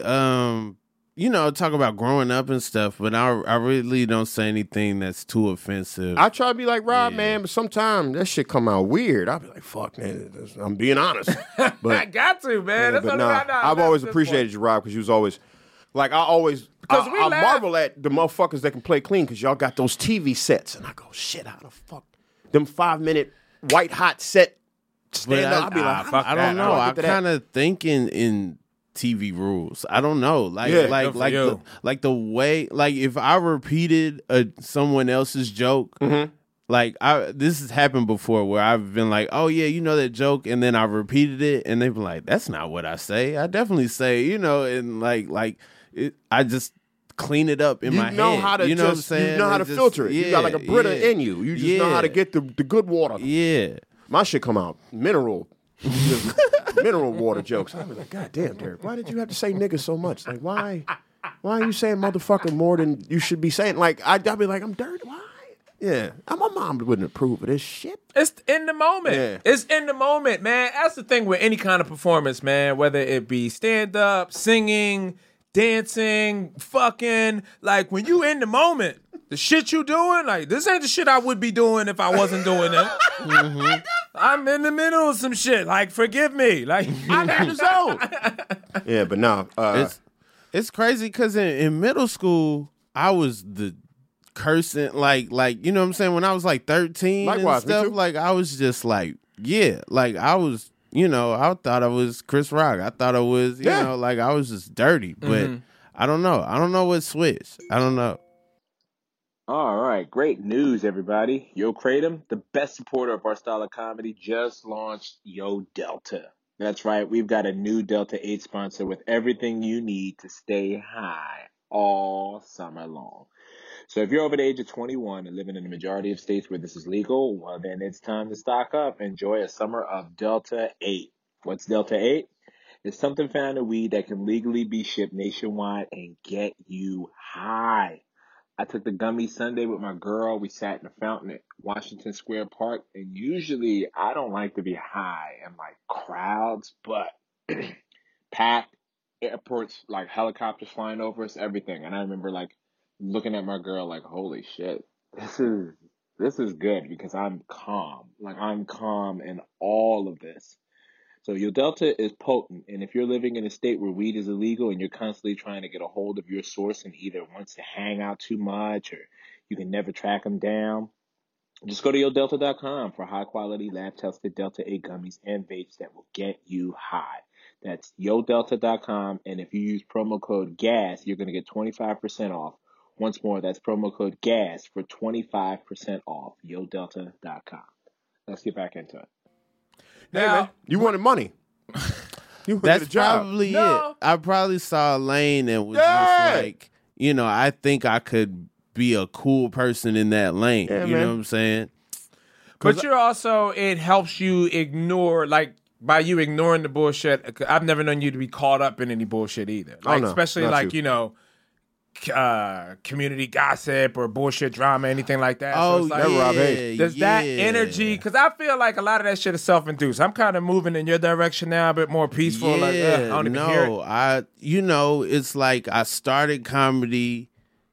talk about growing up and stuff, but I really don't say anything that's too offensive. I try to be like Rob, man, but sometimes that shit come out weird. I'll be like, fuck, man, I'm being honest. But I got to, man. yeah, That's what I've always appreciated you, Rob, because you was always... Like, I marvel at the motherfuckers that can play clean, because y'all got those TV sets. And I go, shit, how the fuck? Them 5-minute white hot set stand up. I'll be like, I don't know. I kind of think in TV rules. I don't know. Like the way, like if I repeated someone else's joke, this has happened before where I've been like, oh yeah, that joke, and then I repeated it, and they've been like, that's not what I say. I definitely say, and I just clean it up in my head. You know how to filter it. Yeah, you got like a Brita in you. You just know how to get the good water. Yeah. My shit come out mineral water jokes. I was like, God damn, Derek, why did you have to say nigga so much? Like, why are you saying motherfucker more than you should be saying? Like, I'd be like, I'm dirty. Why? Yeah, my mom wouldn't approve of this shit. It's in the moment. Yeah. It's in the moment, man. That's the thing with any kind of performance, man. Whether it be stand-up, singing, dancing, fucking. Like, when you in the moment, the shit you doing, like, this ain't the shit I would be doing if I wasn't doing it. Mm-hmm. I'm in the middle of some shit. Like, forgive me. Like, I'm in the zone. Yeah, but no. It's crazy because in middle school, I was the cursing, like you know what I'm saying? When I was like 13 Likewise, and stuff, like I was just like, yeah, like I was, I thought I was Chris Rock. I thought I was, you know, like I was just dirty. But I don't know. I don't know what switched. I don't know. All right, great news, everybody. Yo Kratom, the best supporter of our style of comedy, just launched Yo Delta. That's right, we've got a new Delta 8 sponsor with everything you need to stay high all summer long. So if you're over the age of 21 and living in the majority of states where this is legal, well, then it's time to stock up. Enjoy a summer of Delta 8. What's Delta 8? It's something found in weed that can legally be shipped nationwide and get you high. I took the gummy Sunday with my girl. We sat in a fountain at Washington Square Park. And usually I don't like to be high in like crowds, but packed, airports, like helicopters flying over us, everything. And I remember like looking at my girl like, holy shit, this is good because I'm calm. Like I'm calm in all of this. So Yo Delta is potent, and if you're living in a state where weed is illegal and you're constantly trying to get a hold of your source and either wants to hang out too much or you can never track them down, just go to YoDelta.com for high-quality, lab-tested Delta 8 gummies and vapes that will get you high. That's YoDelta.com, and if you use promo code GAS, you're going to get 25% off. Once more, that's promo code GAS for 25% off. YoDelta.com. Let's get back into it. Hey, man, you wanted money. You wanted That's a job. probably No. it. I probably saw a lane and was Yeah. just like, I think I could be a cool person in that lane. Yeah, you man. know what I'm saying? But you're also, it helps you ignore, like, by you ignoring the bullshit. I've never known you to be caught up in any bullshit either. Like, no, especially not like, you. community gossip or bullshit drama, anything like that. Oh, so it's like, That Rob Hayes. Does that energy? Because I feel like a lot of that shit is self-induced. I'm kind of moving in your direction now, a bit more peaceful. Yeah, like, I don't even hear it. It's like I started comedy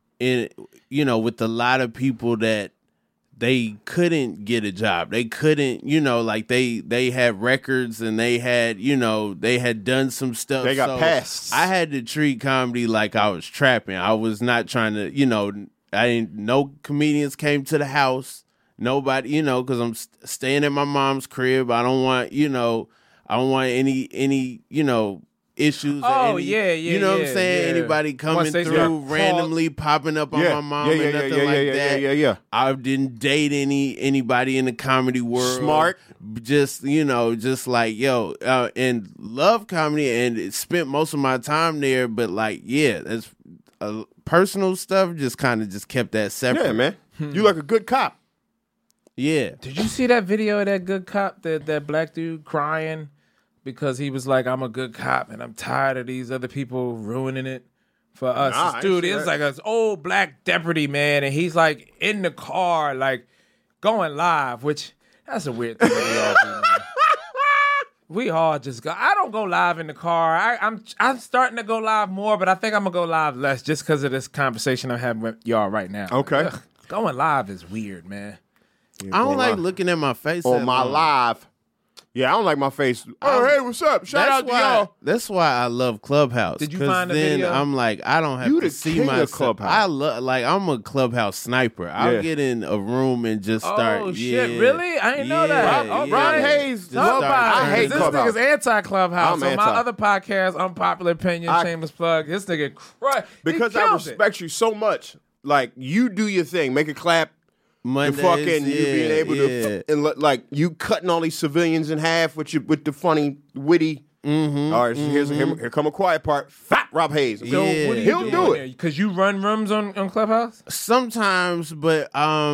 with a lot of people that they couldn't get a job. They couldn't, like they had records and they had, they had done some stuff. They got So passed. I had to treat comedy like I was trapping. I was not trying to, no comedians came to the house. Nobody, because I'm staying at my mom's crib. I don't want, I don't want any, issues. or Oh, any, yeah, You know what I'm saying? yeah. Anybody coming Once they through start randomly popping up on my mom and nothing like that. Yeah. I didn't date anybody in the comedy world. Smart. Just, just like, and love comedy and spent most of my time there. But like, yeah, that's personal stuff just kind of just kept that separate. Yeah, man. You like a good cop. Yeah. Did you see that video of that good cop, that black dude crying because he was like, I'm a good cop and I'm tired of these other people ruining it for us? Nah, I This ain't dude see is that. like an old black deputy, man, and he's like in the car, like going live, which that's a weird thing that we all do, man. We all just go. I don't go live in the car. I'm starting to go live more, but I think I'm gonna go live less just because of this conversation I'm having with y'all right now. Okay. Ugh, going live is weird, man. I don't like looking at my face On that my long. live. Yeah, I don't like my face. Oh, hey, what's up? Shout out to y'all. That's why I love Clubhouse. Did you 'cause find the then video? I'm like, I don't have You to the see king of myself. Clubhouse. I love, like, I'm a Clubhouse sniper. I'll Yeah. get in a room and just start. Oh shit! yeah. Really? I didn't know that. Yeah, Oh, yeah. Rob Hayes. Just Love start I turning hate This it Clubhouse. nigga's anti-Clubhouse. I'm On my anti. other podcast, Unpopular Opinion, I- Shameless Plug, this nigga Because I respect you so much. Like, you do your thing. Make it clap. Mondays, The fucking you yeah, being able yeah. to and like you cutting all these civilians in half with the funny witty. Mm-hmm, all right, so here come a quiet part. Fat Rob Hayes. So Yeah. what are you He'll doing do it. there? Because you run rooms on Clubhouse. Sometimes, but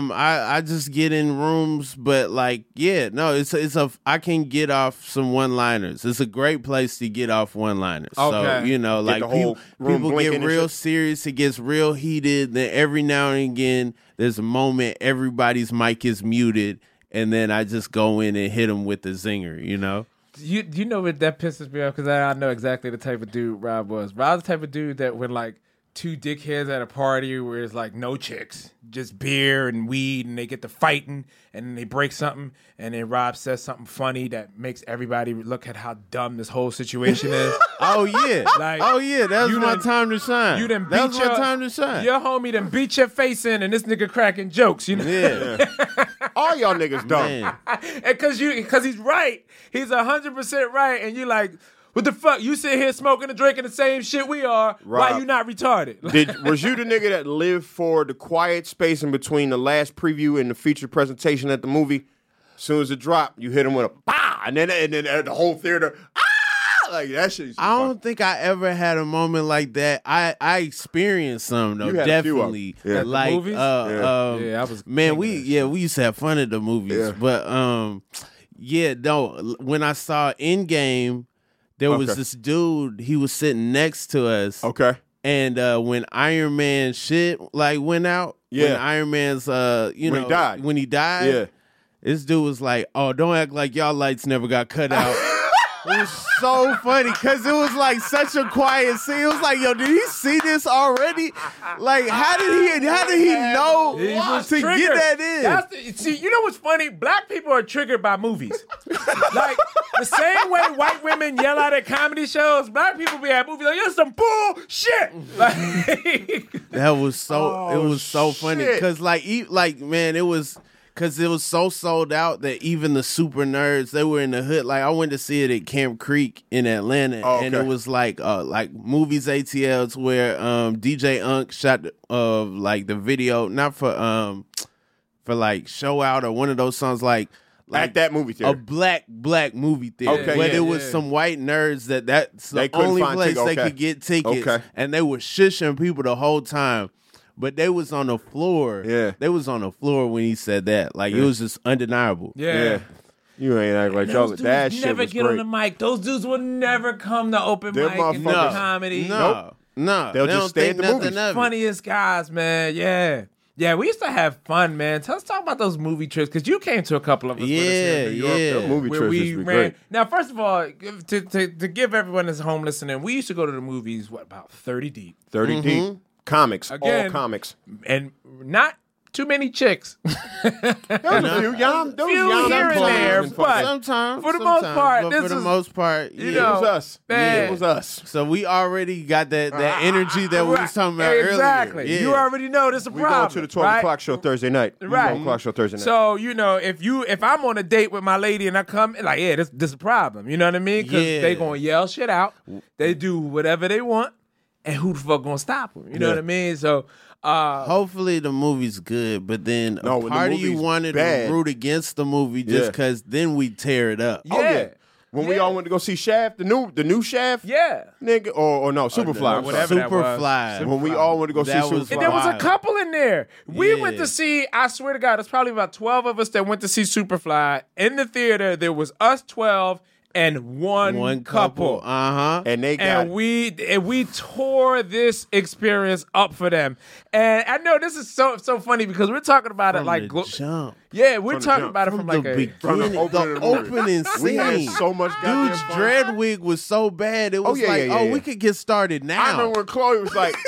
I just get in rooms, but like, yeah, no, I can get off some one-liners. It's a great place to get off one-liners. Okay. So, like the whole room people blinking get and real shit. serious, it gets real heated, then every now and again there's a moment everybody's mic is muted, and then I just go in and hit them with the zinger, You know what that pisses me off because I know exactly the type of dude Rob was. Rob's the type of dude that when like two dickheads at a party where it's like no chicks, just beer and weed, and they get to fighting and then they break something, and then Rob says something funny that makes everybody look at how dumb this whole situation is. Oh yeah, Like, that was you my done- time to shine. You done beat that was your my time to shine. Your homie done beat your face in, and this nigga cracking jokes. You know. Yeah, All y'all niggas dumb. man. Because he's right. He's 100% right. And you like, what the fuck? You sit here smoking and drinking the same shit we are. Why Rob, you not retarded? Was you the nigga that lived for the quiet space in between the last preview and the feature presentation at the movie? As soon as it dropped, you hit him with a bah, and then the whole theater like that shit. I don't think I ever had a moment like that. I experienced some though, You had a few of 'em. definitely. Yeah. At the Like, movies? Yeah, I was man, king of that we used to have fun at the movies, Yeah. but when I saw Endgame, there was Okay. this dude. He was sitting next to us. Okay. And when Iron Man shit like went out, when Yeah. Iron Man's When he died. yeah, this dude was like, "Oh, don't act like y'all lights never got cut out." It was so funny because it was like such a quiet scene. It was like, yo, did he see this already? Like, how did he know He was to triggered. get that in? See, you know what's funny? Black people are triggered by movies. Like, the same way white women yell out at comedy shows, black people be at movies like, you're some bullshit. Like, That was so. It was so funny shit. because, man, it was because it was so sold out that even the super nerds, they were in the hood. Like, I went to see it at Camp Creek in Atlanta, and it was like movies ATLs where DJ Unk shot like the video, not for like Show Out or one of those songs like At that movie theater. a black movie theater. Okay, but yeah, it was some white nerds that's They the couldn't only find place tickets. they Okay. could get tickets. Okay. And they were shushing people the whole time. But they was on the floor. Yeah. They was on the floor when he said that. Like, it was just undeniable. Yeah. You ain't act like y'all. those dudes That shit never was get great. on the mic. Those dudes will never come to open Them mic and do motherfuckers- comedy. No. They'll They just don't stay think at the nothing movies. of it. Funniest guys, man. Yeah. Yeah, we used to have fun, man. Let's talk about those movie trips because you came to a couple of us with us here in New York, Yeah. though, Movie where trips we used to be ran. great. Now, first of all, to give everyone that's home listening, we used to go to the movies, about 30 deep, 30 deep. Comics. Again- all comics. and not too many chicks. There was a few yam. There was Few yam here and players there, and but- fucking- Sometimes. For the most part, but this for the is- most part, you yeah. know, it was us. man. It was us. So we already got that energy that we was talking about Exactly. earlier. Yeah. You already know this is a We problem. going to the 12 right? o'clock show Thursday night. We Right. 12 o'clock show Thursday night. So, if I'm on a date with my lady and I come, like, yeah, this is a problem. You know what I mean? Because Yeah. they going to yell shit out. They do whatever they want. And who the fuck going to stop them? You know Yeah. what I mean? So, Hopefully the movie's good, but then No, a when the part of you movie's wanted bad- to root against the movie just Yeah. because then we tear it up. yeah. Oh, yeah. When we Yeah. all went to go see Shaft, the new Shaft, Yeah. nigga, or no, Superfly. I'm whatever sorry. that was. Superfly. When we all went to go see That was Superfly. And there was a Wild. couple in there. We Yeah. went to see, I swear to God, there's probably about 12 of us that went to see Superfly. In the theater, there was us 12 and one couple. and they got And we tore this experience up for them. And I know this is so funny because we're talking about it From like the jump. yeah, we're From the talking jump. about it from like the a beginning, opening of the the movie. opening scene. We had so much goddamn Dude's fun. dread wig was so bad. It was yeah, like, yeah, yeah. we could get started now. I remember when Chloe was like,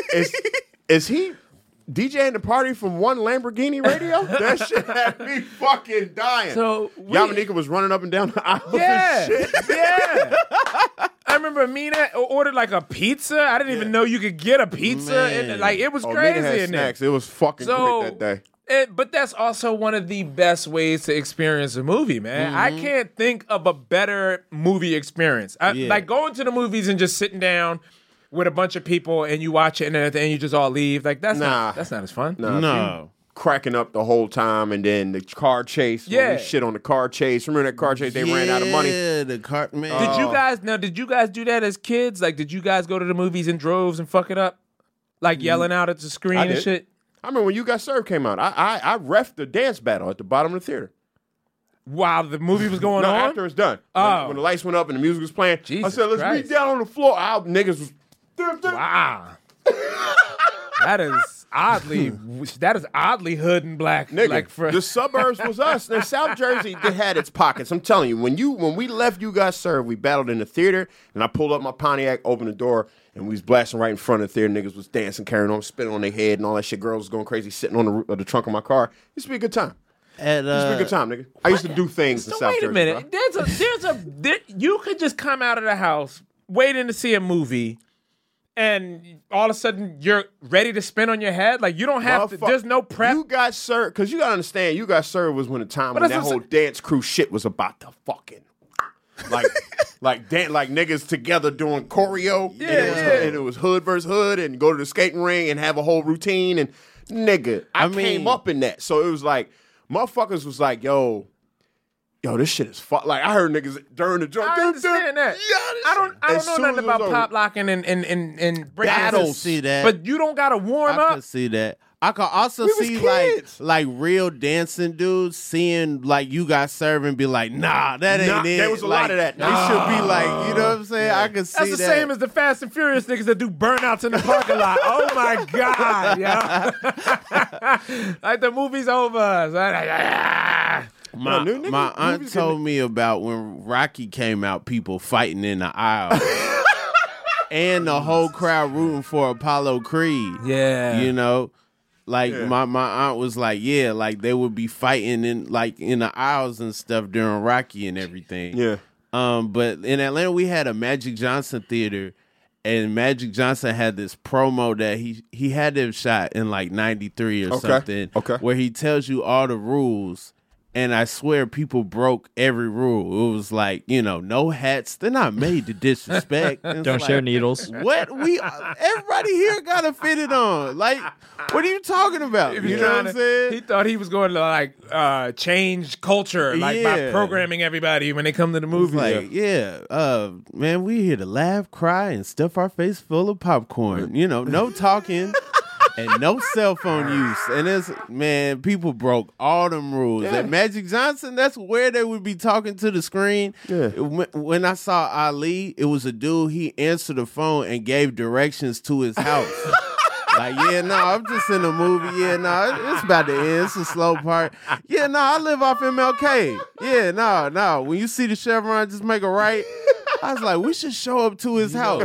is he DJing the party from one Lamborghini radio? That shit had me fucking dying. So Yamanika was running up and down the aisle yeah, and shit. yeah. I remember Mina ordered like a pizza. I didn't even know you could get a pizza. Man. And, like it was Oh, crazy nigga had in there. snacks. It was fucking So, great that day. But that's also one of the best ways to experience a movie, man. I can't think of a better movie experience. Yeah. Like going to the movies and just sitting down with a bunch of people and you watch it and then at the end you just all leave. Like that's not as fun. Nah, No. cracking up the whole time, and then the car chase. when Yeah. we shit on the car chase. Remember that car chase? They ran out of money. Yeah, the cart man. Did you guys do that as kids? Like, did you guys go to the movies in droves and fuck it up? Like yelling out at the screen I and did. shit? I remember when You Got Served came out. I reffed the dance battle at the bottom of the theater. While the movie was going No, on? after it's done. Oh. When the lights went up and the music was playing, I Jesus said, let's Christ. be down on the floor. Our niggas was. Wow. That is oddly hood and black. Nigga, Like for the suburbs was us. Then South Jersey, they had its pockets. I'm telling you, when we left You Got Served, we battled in the theater, and I pulled up my Pontiac, opened the door, and we was blasting right in front of the theater. Niggas was dancing, carrying on, spitting on their head, and all that shit. Girls was going crazy, sitting on the roof of the trunk of my car. It used to be a good time. At, It used to be a good time, nigga. I used to do things in So South wait Jersey. a minute. bro. You could just come out of the house waiting to see a movie, and all of a sudden you're ready to spin on your head. Like you don't have to. Motherfucker, There's no prep. You Got Served, because you got to understand, You Got Served was when the time when that's that what I'm whole dance crew shit was about to fucking. Like niggas together doing choreo, and it was hood versus hood, and go to the skating ring and have a whole routine, and nigga, I came up in that, so it was like motherfuckers was like, yo, this shit is fuck. Like I heard niggas during the joint. I understand that. I don't know nothing about pop locking and breaking Battles. See that. But you don't gotta warm I up. could see that. I could also We was see kids. like real dancing dudes seeing like You Got Served and be like, nah, that ain't Nah, it. there was a Like, lot of that. They should be like, you know what I'm saying? I could see That's the same as the Fast and Furious niggas that do burnouts in the parking lot. Oh my God, yeah. Like the movie's over. My aunt told me about when Rocky came out, people fighting in the aisle. And the whole crowd rooting for Apollo Creed. Yeah. You know? Like my aunt was like, yeah, like they would be fighting in the aisles and stuff during Rocky and everything. Yeah. But in Atlanta we had a Magic Johnson theater, and Magic Johnson had this promo that he had them shot in like 93 or something. Okay. Where he tells you all the rules. And I swear people broke every rule. It was like, no hats. They're not made to disrespect. Don't share needles. What? Everybody here got to fit it on. Like, what are you talking about? You know what I'm saying? He thought he was going to like change culture, like by programming everybody when they come to the movie. Like, man, we here to laugh, cry, and stuff our face full of popcorn. No talking. And no cell phone use. And people broke all them rules. At Magic Johnson, that's where they would be talking to the screen. Yeah. When I saw Ali, it was a dude, he answered the phone and gave directions to his house. I'm just in the movie. It's about to end. It's a slow part. I live off MLK. When you see the Chevron, just make a right. I was like, we should show up to his house.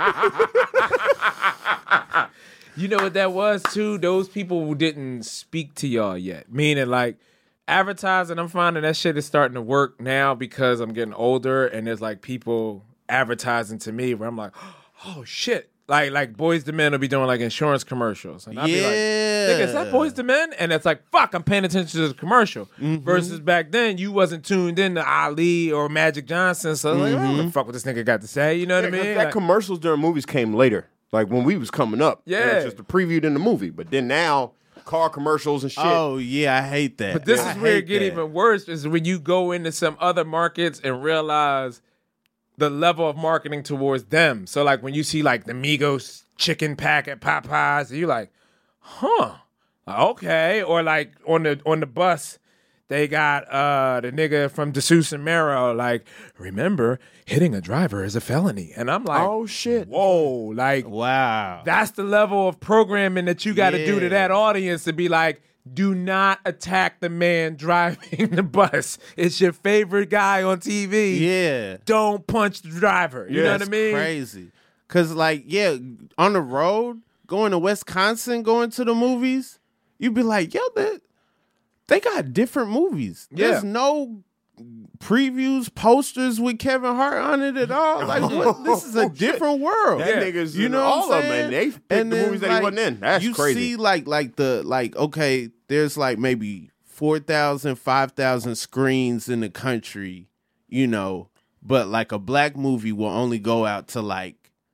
You know what that was too? Those people who didn't speak to y'all yet. Meaning like advertising, I'm finding that shit is starting to work now because I'm getting older and there's like people advertising to me where I'm like, oh shit. Like Boys to Men will be doing like insurance commercials. And I'll be like, nigga, is that Boys to Men? And it's like, fuck, I'm paying attention to the commercial. Mm-hmm. Versus back then, you wasn't tuned in to Ali or Magic Johnson. So like, I don't give a fuck what this nigga got to say. You know what I mean? That commercials during movies came later. Like when we was coming up, it was just previewed in the movie. But then now, car commercials and shit. Oh yeah, I hate that. But this is where it get even worse. Is when you go into some other markets and realize the level of marketing towards them. So like when you see like the Migos chicken pack at Popeyes, you're like, huh, okay. Or like on the bus, they got the nigga from DeSouza and Mero, like, remember, hitting a driver is a felony. And I'm like, oh, shit. Whoa. Like, wow. That's the level of programming that you got to do to that audience to be like, do not attack the man driving the bus. It's your favorite guy on TV. Yeah. Don't punch the driver. You know what I mean? Crazy. Because, like, on the road, going to Wisconsin, going to the movies, you'd be like, yo, they got different movies. There's no previews, posters with Kevin Hart on it at all. Like, this is a different world. That nigga's you know all what of them, and they picked and the movies that he wasn't in. That's crazy. You see, okay, there's like maybe 4,000, 5,000 screens in the country, but like a black movie will only go out to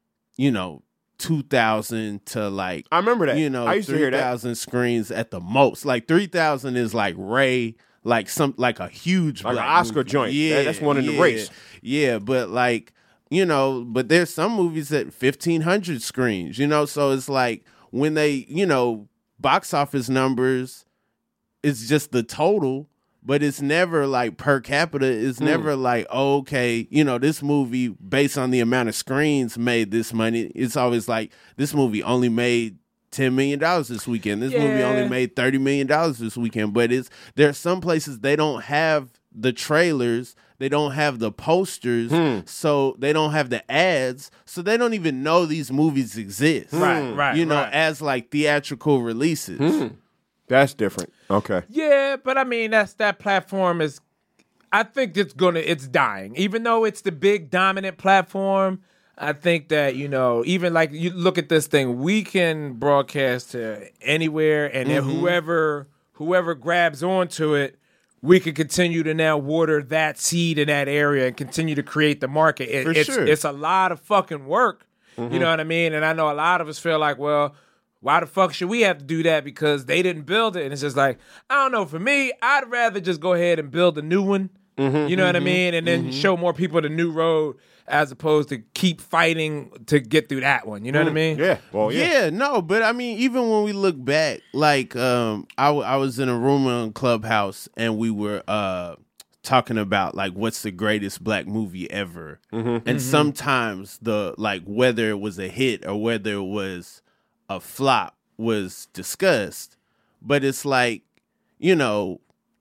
2,000 to like, I remember that. I used to hear that. 3,000 screens at the most. Like 3,000 is like Ray, like a huge like black an Oscar movie. joint. Yeah, that's one in the race. Yeah, but like, but there's some movies at 1,500 screens, so it's like when they, box office numbers, it's just the total, but it's never like per capita. It's never like, oh, okay, this movie based on the amount of screens made this money. It's always like this movie only made $10 million this weekend. This movie only made $30 million this weekend. But there are some places they don't have the trailers, they don't have the posters, so they don't have the ads, so they don't even know these movies exist. Right. As like theatrical releases. That's different. Okay. Yeah, but I mean that platform is, I think it's dying. Even though it's the big dominant platform, I think that, even like you look at this thing, we can broadcast to anywhere, and then whoever grabs onto it, we can continue to now water that seed in that area and continue to create the market. It's a lot of fucking work. You know what I mean? And I know a lot of us feel like, well, why the fuck should we have to do that because they didn't build it? And it's just like, I don't know. For me, I'd rather just go ahead and build a new one. You know what I mean? And then show more people the new road as opposed to keep fighting to get through that one. You know what I mean? Yeah. Well, yeah. No, but I mean, even when we look back, like I was in a room on Clubhouse and we were talking about like what's the greatest black movie ever. And sometimes whether it was a hit or whether it was a flop was discussed. But it's like,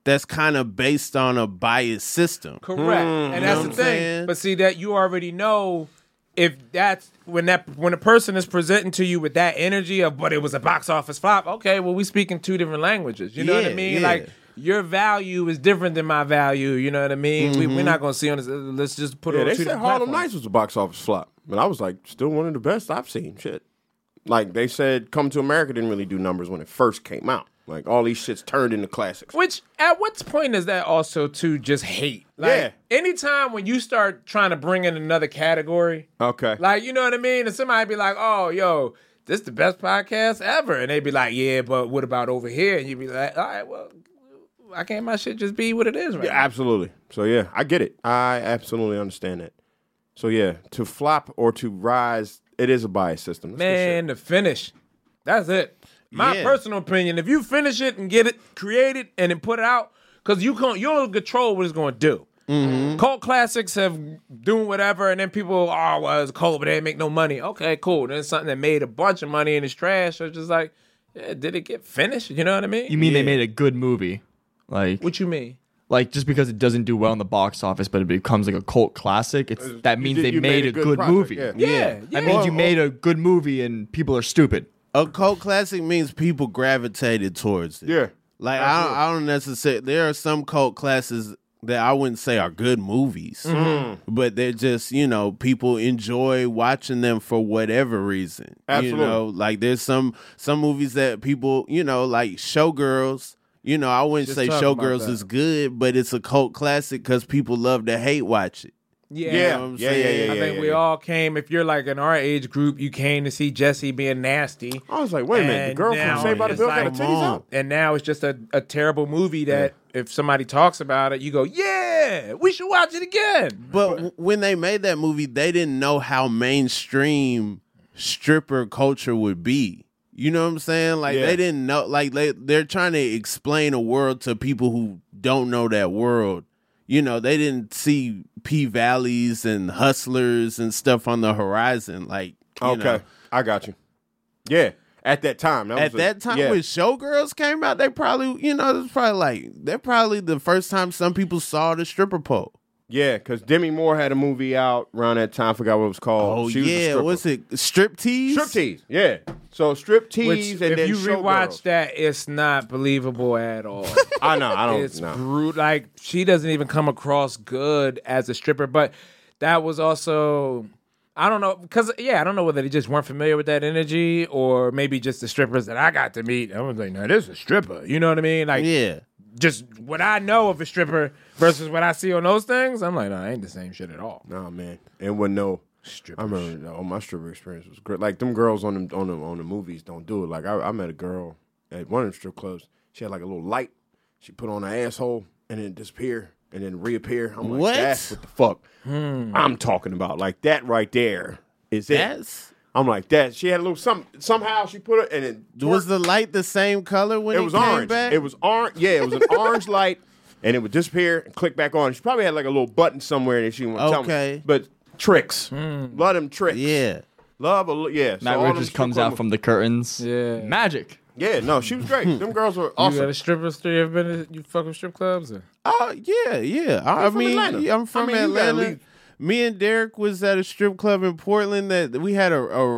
that's kind of based on a biased system. Correct. And that's the thing. saying? But see that you already know if that's when a person is presenting to you with that energy of but it was a box office flop, okay, well we speak in two different languages. You know what I Yeah, mean? yeah. Like your value is different than my value, you know what I mean? We're not gonna see on this let's just put it on they two said different Harlem platforms. Nights was a box office flop, but I was like, still one of the best I've seen. Shit, like they said, Come to America didn't really do numbers when it first came out. Like all these shits turned into classics. Which at what point is that also to just hate? Like Yeah. anytime when you start trying to bring in another category, Okay, like you know what I mean? And somebody be like, oh, yo, this the best podcast ever. And they be like, yeah, but what about over here? And you be like, all right, well, why can't my shit just be what it is right yeah, now? absolutely. So yeah, I get it. I absolutely understand that. So yeah, to flop or to rise, it is a bias system. That's good Man, the finish. That's it. My Yeah. personal opinion, if you finish it and get it created and then put it out, because you don't control what it's going to do. Mm-hmm. Cult classics have doing whatever, and then people, oh, well, it's cold, but they didn't make no money. Okay, cool. Then something that made a bunch of money and it's trash. So it's just like, yeah, did it get finished? You know what I mean? You mean they made a good movie? Like What you mean? just because it doesn't do well in the box office, but it becomes like a cult classic, that means they you made a good project, movie. yeah. Yeah. That means you made a good movie and people are stupid. A cult classic means people gravitated towards it. Yeah. Like I don't necessarily. There are some cult classes that I wouldn't say are good movies, but they're just people enjoy watching them for whatever reason. Absolutely. Like there's some movies that people like Showgirls. I wouldn't Just say talking about Showgirls that. is good, but it's a cult classic because people love to hate watch it. Yeah. You know what I'm saying? I think we all came, if you're like in our age group, you came to see Jesse being nasty. I was like, wait a minute, the And girl now from Saved by the it's Bell like, got her titties out. And now it's just a terrible movie that if somebody talks about it, you go, yeah, we should watch it again. But when they made that movie, they didn't know how mainstream stripper culture would be. You know what I'm saying? Like Yeah. they didn't know. Like they're trying to explain a world to people who don't know that world. They didn't see P-Valleys and Hustlers and stuff on the horizon. Like Okay, I got you. Yeah, at that time. At that time, when Showgirls came out, they probably, it was probably like they're probably the first time some people saw the stripper pole. Yeah, because Demi Moore had a movie out around that time. I forgot what it was called. Oh She was a yeah, stripper. what's it? Striptease. Striptease, yeah. So striptease Which, and if then you rewatch Showgirls. that, it's not believable at all. I know, I don't It's know. brutal. Like, she doesn't even come across good as a stripper. But that was also, I don't know, because, I don't know whether they just weren't familiar with that energy or maybe just the strippers that I got to meet. I was like, no, this is a stripper. You know what I mean? Like, Yeah. just what I know of a stripper versus what I see on those things, I'm like, no, it ain't the same shit at all. No, man. And when no Stripper I remember my stripper experience was great. Like them girls on the movies don't do it. Like I met a girl at one of the strip clubs. She had like a little light. She put on her asshole and then disappear and then reappear. I'm like, What? that's what the fuck I'm talking about. Like that right there is it. I'm like that. She had a little somehow she put it and it Was the light the same color when it it was came orange. back? It was orange. Yeah, it was an orange light, and it would disappear and click back on. She probably had like a little button somewhere that she wouldn't tell me. Okay. But tricks, love them tricks. Yeah. Love yeah. Matt all them Richards strip comes club- out from the curtains. Yeah. Magic. Yeah, no, she was great. Them girls were You got awesome. a stripper story? You ever been to, you fuck with strip clubs? Or? Oh yeah. I from mean, Atlanta. I'm from I mean, you gotta Atlanta. leave. Me and Derek was at a strip club in Portland that we had a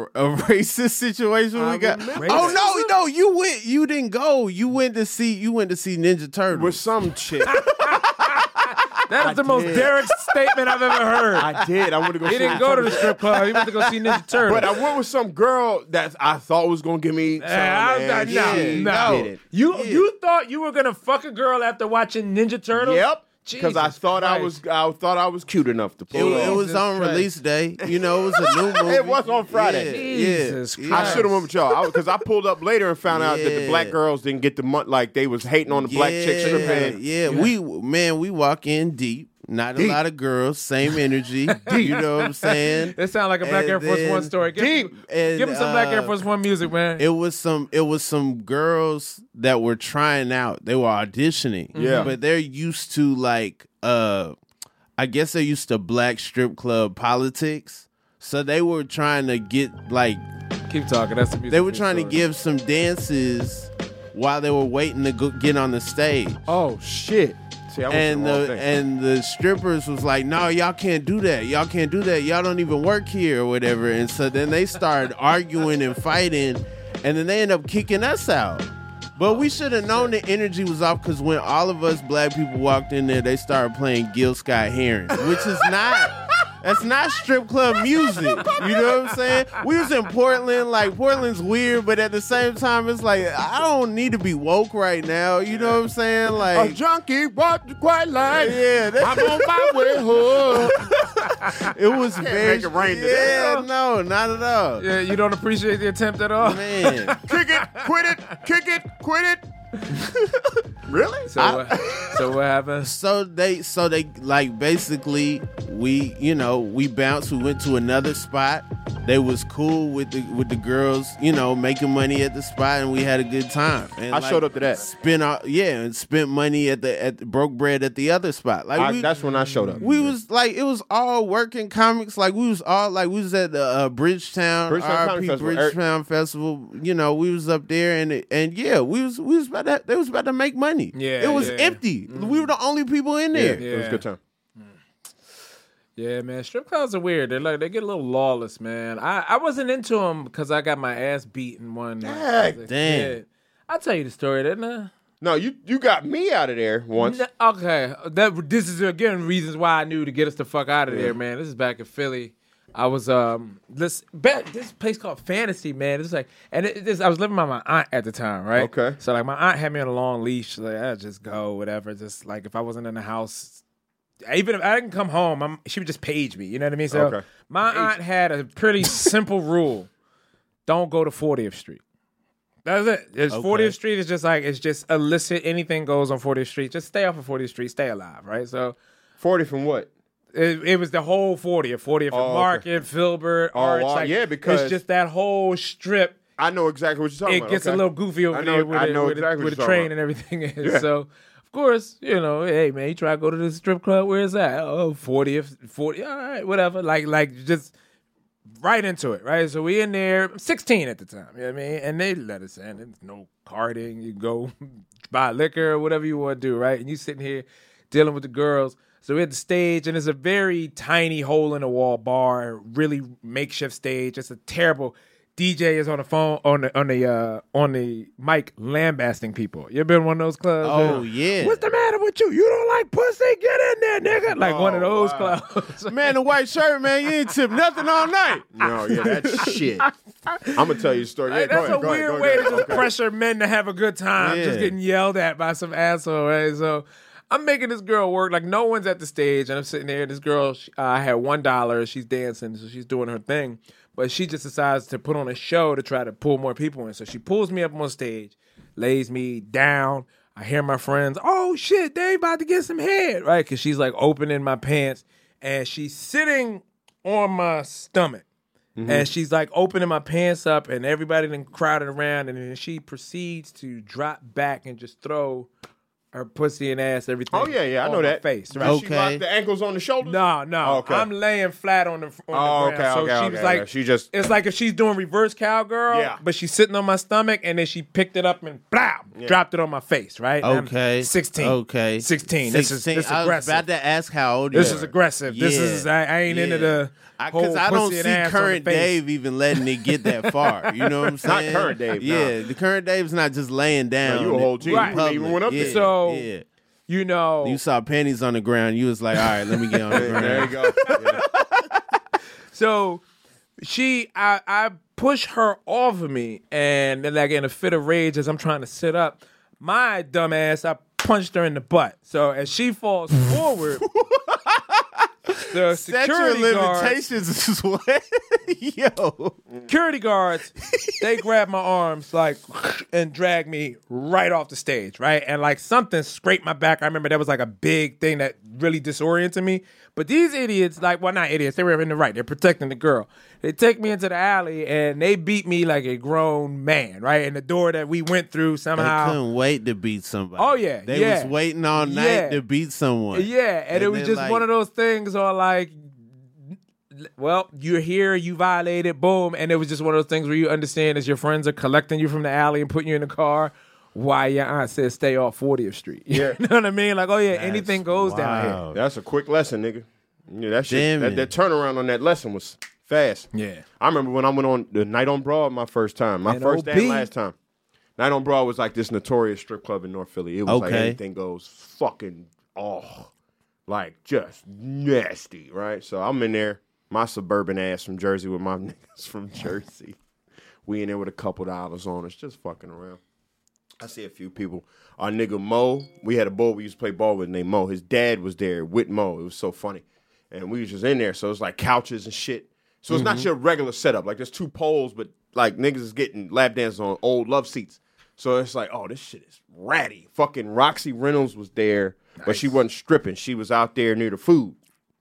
racist situation. We got. remember. Oh no, you didn't go. You went to see Ninja Turtles. With some chick. That is the most Derek statement I've ever heard. I did. I went to go He see didn't go to the strip club. He went to go see Ninja Turtles. But I went with some girl that I thought was going to give me some. and she no. didn't. You thought you were gonna fuck a girl after watching Ninja Turtles? Yep. Because I Jesus thought Christ. I thought I was cute enough to pull It off. was on Christ. release day. It was a new movie. It was on Friday. Jesus yeah. Christ. I should have went with y'all because I pulled up later and found out that the Yeah. black girls didn't get the money. Like they was hating on the black chick stripping. Yeah, we walk in deep. Not a Deep. lot of girls, same energy. You know what I'm saying? It sounds like a Black And Air Force then- One story. Give me some Black Air Force One music, man. It was some girls that were trying out. They were auditioning. Yeah. But they're used to like I guess they're used to black strip club politics. So they were trying to get like Keep talking. That's the music. they were trying to give some dances while they were waiting to get on the stage. Oh shit! See, I went to the wrong thing. And the strippers was like, no, y'all can't do that. Y'all can't do that. Y'all don't even work here or whatever. And so then they started arguing and fighting, and then they end up kicking us out. But we should have known the energy was off because when all of us black people walked in there, they started playing Gil Scott-Heron, which is that's not strip club music. You know what I'm saying? We was in Portland, like Portland's weird, but at the same time, it's like, I don't need to be woke right now. You know what I'm saying? Like a junkie walked the quiet line. Yeah, I'm on my way home. It was very make it rain today. Yeah, no, not at all. Yeah, you don't appreciate the attempt at all? Man. Kick it, quit it, kick it, quit it. Really? So what happened? So they like basically we bounced. We went to another spot. They was cool with the girls, making money at the spot, and we had a good time. And I showed up to that. Spent money at broke bread at the other spot. Like that's when I showed up. We was like, it was all working comics. Like we was at the Bridgetown Bridgetown Festival. We was up there, and we was about that. They was about to make money. Yeah, it was empty. We were the only people in there. Yeah, it was a good time. Yeah, man, strip clubs are weird. They get a little lawless, man. I wasn't into them because I got my ass beaten one night. Damn. I'll tell you the story, didn't I? No, you got me out of there once. Okay, this is again reasons why I knew to get us the fuck out of there, man. This is back in Philly. I was this place called Fantasy, man. It's like, and I was living with my aunt at the time, right? Okay. So like my aunt had me on a long leash. Like I just go, whatever. Just like if I wasn't in the house. Even if I didn't come home, she would just page me. You know what I mean? So my aunt had a pretty simple rule: don't go to 40th Street. That's it. 40th Street is it's just illicit. Anything goes on 40th Street. Just stay off of 40th Street. Stay alive, right? So 40 from what? It was the whole 40th Market, Filbert, Arch. Because it's just that whole strip. I know exactly what you're talking about. It gets a little goofy over there with the train and everything is. Yeah. So. Of course, hey man, you try to go to this strip club. Where is that? Oh, 40th, 40. All right, whatever. Like just right into it, right? So we in there. I'm 16 at the time. You know what I mean? And they let us in. There's no carding. You go buy liquor or whatever you want to do, right? And you sitting here dealing with the girls. So we had the stage, and it's a very tiny hole in the wall bar, really makeshift stage. It's a terrible. DJ is on the phone on the mic lambasting people. You ever been in one of those clubs? Oh yeah. What's the matter with you? You don't like pussy? Get in there, nigga. Like one of those clubs. Man, the white shirt, man, you ain't tipped nothing all night. No, yeah, that's shit. I'm gonna tell you a story. Like, that's a weird way to just pressure men to have a good time, just getting yelled at by some asshole, right? So I'm making this girl work. Like no one's at the stage, and I'm sitting there. This girl had $1. She's dancing, so she's doing her thing. But she just decides to put on a show to try to pull more people in. So she pulls me up on stage, lays me down. I hear my friends, oh, shit, they about to get some head, right? Because she's, like, opening my pants. And she's sitting on my stomach. Mm-hmm. And she's, like, opening my pants up. And everybody then crowded around. And then she proceeds to drop back and just throw her pussy and ass, everything. Oh, yeah, I know that. Face, right? Okay. She locked the ankles on the shoulders? No. Okay. I'm laying flat on the ground. So she was like, she just... It's like if she's doing reverse cowgirl, but she's sitting on my stomach, and then she picked it up and dropped it on my face, right? Okay. I'm 16. Okay. 16. This is aggressive. I was about to ask how old you are. This is aggressive. Yeah. This is, I ain't into the because I don't see current Dave even letting it get that far. You know what I'm saying? Not current Dave. Yeah, the current Dave's not just laying down. No, you a whole team. Right. You even went up there. So, you saw panties on the ground. You was like, all right, let me get on the ground. There you go. Yeah. So I push her off of me, and then like in a fit of rage as I'm trying to sit up, my dumb ass, I punched her in the butt. So as she falls forward, the security limitations is what? Yo. Security guards, they grab my arms like and drag me right off the stage, right? And like something scraped my back. I remember that was like a big thing that really disoriented me. But these idiots, like, well, not idiots, they were in the right. They're protecting the girl. They take me into the alley and they beat me like a grown man, right? And the door that we went through somehow. They couldn't wait to beat somebody. Oh, yeah. They was waiting all night to beat someone. Yeah, and it was just like, one of those things or like, well, you're here, you violated, boom. And it was just one of those things where you understand as your friends are collecting you from the alley and putting you in the car. why your aunt said stay off 40th Street. Yeah. You know what I mean? Like, oh yeah, anything goes down here. That's a quick lesson, nigga. Yeah, that shit. Damn That turnaround on that lesson was fast. Yeah. I remember when I went on the Night on Broad my first time. My first and last time. Night on Broad was like this notorious strip club in North Philly. It was like anything goes fucking, like just nasty, right? So I'm in there, my suburban ass from Jersey with my niggas from Jersey. We in there with a couple dollars on us, just fucking around. I see a few people. Our nigga Mo, we had a boy we used to play ball with named Mo. His dad was there with Mo. It was so funny. And we was just in there, so it's like couches and shit. So it's not your regular setup. Like there's two poles, but like niggas is getting lap dances on old love seats. So it's like, oh, this shit is ratty. Fucking Roxy Reynolds was there, but she wasn't stripping. She was out there near the food.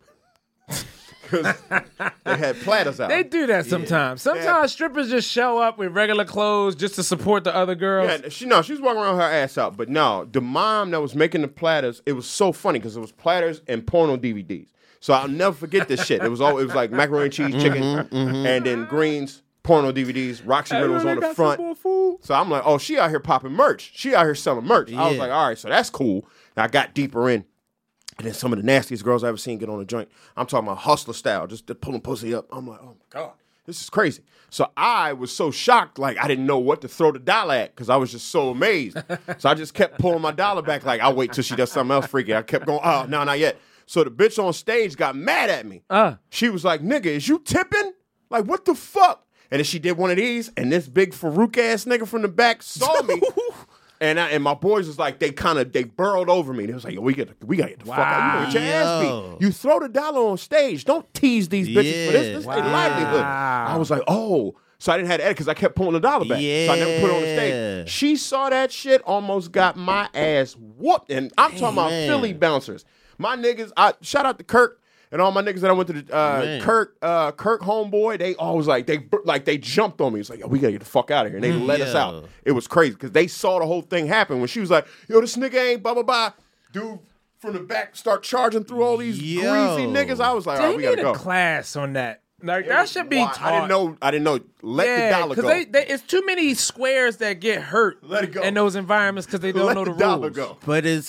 Because they had platters out. They do that sometimes. Sometimes strippers just show up with regular clothes just to support the other girls. Yeah, she was walking around with her ass out. But no, the mom that was making the platters, it was so funny because it was platters and porno DVDs. So I'll never forget this shit. It was like macaroni and cheese, chicken, and then greens, porno DVDs. Roxy Reynolds on the front. So I'm like, oh, she out here popping merch. She out here selling merch. I was like, all right, so that's cool. And I got deeper in. And then some of the nastiest girls I ever seen get on a joint. I'm talking about hustler style, just pulling pussy up. I'm like, oh my God, this is crazy. So I was so shocked, like I didn't know what to throw the dollar at because I was just so amazed. So I just kept pulling my dollar back, like I'll wait till she does something else freaky. I kept going, oh, no, not yet. So the bitch on stage got mad at me. She was like, nigga, is you tipping? Like, what the fuck? And then she did one of these, and this big Farouk ass nigga from the back saw me. And my boys was like, they burrowed over me. They was like, yo, we gotta get the fuck out. You gonna get your ass beat. You throw the dollar on stage. Don't tease these bitches for this. This is their livelihood. I was like, oh. So I didn't have to edit because I kept pulling the dollar back. So I never put it on the stage. She saw that shit, almost got my ass whooped. And I'm talking about Philly bouncers. My niggas, shout out to Kirk and all my niggas that I went to the Kirk homeboy. They always they jumped on me. It's like, yo, we gotta get the fuck out of here. And they let us out. It was crazy because they saw the whole thing happen when she was like, yo, this nigga ain't blah blah blah. Dude from the back start charging through all these greasy niggas. I was like, all right, we gotta go. They need a class on that. Like that should be taught. I didn't know. Let the dollar go. Because it's too many squares that get hurt in those environments because they don't know the rules. Go. But it's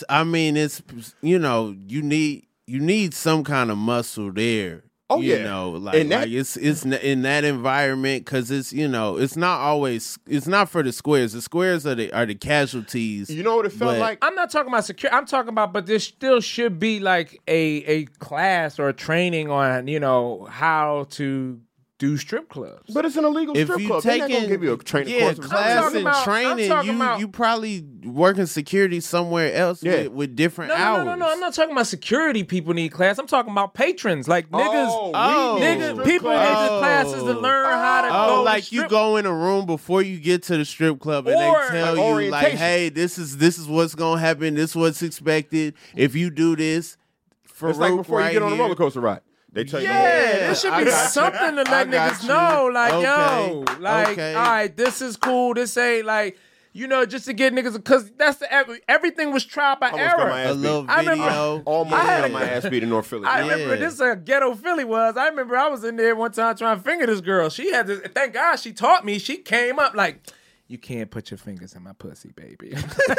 you need some kind of muscle there. Oh you know, like it's in that environment because it's it's not for the squares. The squares are the casualties. You know what it felt like? I'm not talking about security. I'm talking about, but there still should be like a class or a training on how to do strip clubs. But it's an illegal strip club. They're not gonna give you a training course. Class and training. You probably working security somewhere else with different hours. No. I'm not talking about security people need class. I'm talking about patrons. Like niggas, people need the classes to learn how to go. Like you go in a room before you get to the strip club and they tell you like, hey, this is what's gonna happen. This is what's expected. If you do this, it's like before you get on a roller coaster ride. They tell you, there should be something to let niggas know. Like, all right, this is cool. This ain't like, just to get niggas, because that's everything was trial by error. A little video. Almost got my ass beat in North Philly. I remember this ghetto Philly was. I remember I was in there one time trying to finger this girl. She had this, thank God she taught me. She came up like, you can't put your fingers in my pussy, baby.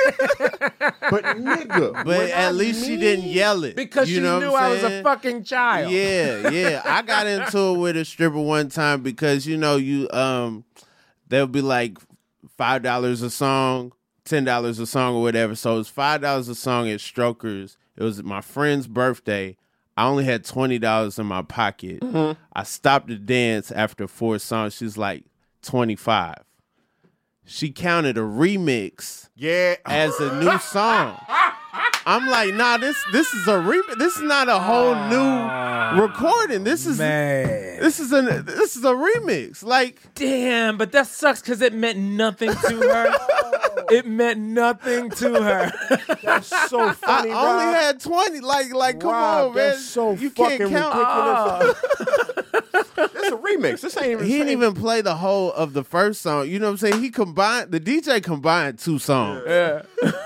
But nigga. But at least she didn't yell it. Because she knew I was a fucking child. Yeah. I got into it with a stripper one time because, they'll be like $5 a song, $10 a song or whatever. So it's $5 a song at Strokers. It was my friend's birthday. I only had $20 in my pocket. Mm-hmm. I stopped the dance after 4 songs. She's like, 25. She counted a remix as a new song. I'm like, nah, this is a remix. This is not a whole new recording. This is a remix. Like, damn, but that sucks because it meant nothing to her. It meant nothing to her. That's so funny. I only had 20. Like, come on, man. That's so you fucking can't count. Ridiculous. It's a remix. This ain't even. He didn't even play the whole of the first song. You know what I'm saying? The DJ combined 2 songs. Yeah.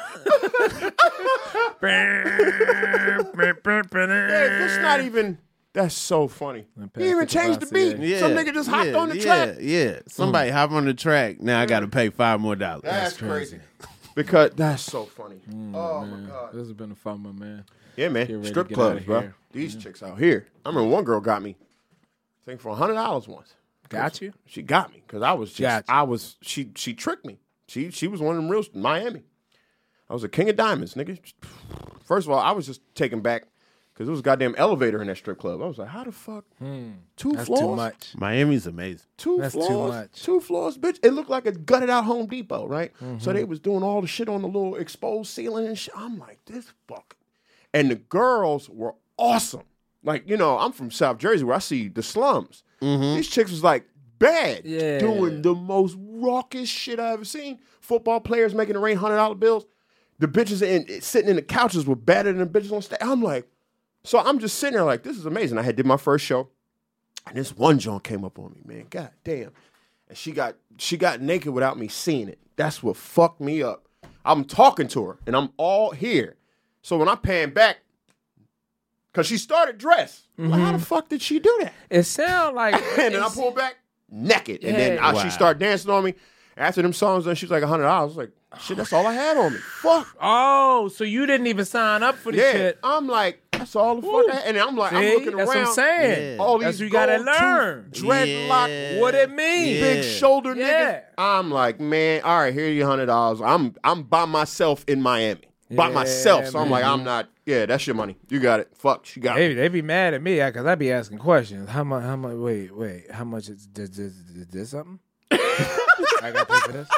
It's not even. That's so funny. He even changed the beat. Yeah. Some nigga just hopped on the track. Yeah. Somebody hop on the track. Now I got to pay $5 more. That's crazy. Because that's so funny. Oh, man. my God. This has been a fun one, man. Yeah, Get ready man. to Strip get clubs, outta bro. here. These chicks out here. I remember one girl got me, I think for $100 once. Got you? She got me because I was just, Gotcha. she tricked me. She was one of them real, Miami. I was a king of diamonds, nigga. First of all, I was just taken back because there was a goddamn elevator in that strip club. I was like, how the fuck? Two That's floors? too much. Miami's amazing. That's too much. Two floors, bitch. It looked like a gutted out Home Depot, right? So they was doing all the shit on the little exposed ceiling and shit. I'm like, this fuck. And the girls were awesome. Like, you know, I'm from South Jersey where I see the slums. These chicks was like bad, doing the most raucous shit I ever seen. Football players making it rain $100 bills. The bitches sitting in the couches were better than the bitches on stage. I'm like, so I'm just sitting there like, this is amazing. I did my first show, and this one joint came up on me, man. God damn. And she got naked without me seeing it. That's what fucked me up. I'm talking to her, and I'm all here. So when I pan back, because she started dressed. Like, how the fuck did she do that? It sound like... And then I pulled back naked. And then she started dancing on me. After them songs, then she was like $100. I was like, shit, that's all I had on me. Fuck. Oh, so you didn't even sign up for this shit. I'm like, that's all the fuck I had. And I'm like, I'm looking that's around. What I'm saying. All these that's what you gotta gold-tooth, learn. dreadlock, What it mean? big shoulder Yeah. niggas. I'm like, man, all right, here you $100. I'm by myself in Miami. By myself. So I'm like, I'm not, that's your money. You got it. Fuck, she got it. They be mad at me because I be asking questions. How much, wait, how much is this something? I got to pay for this?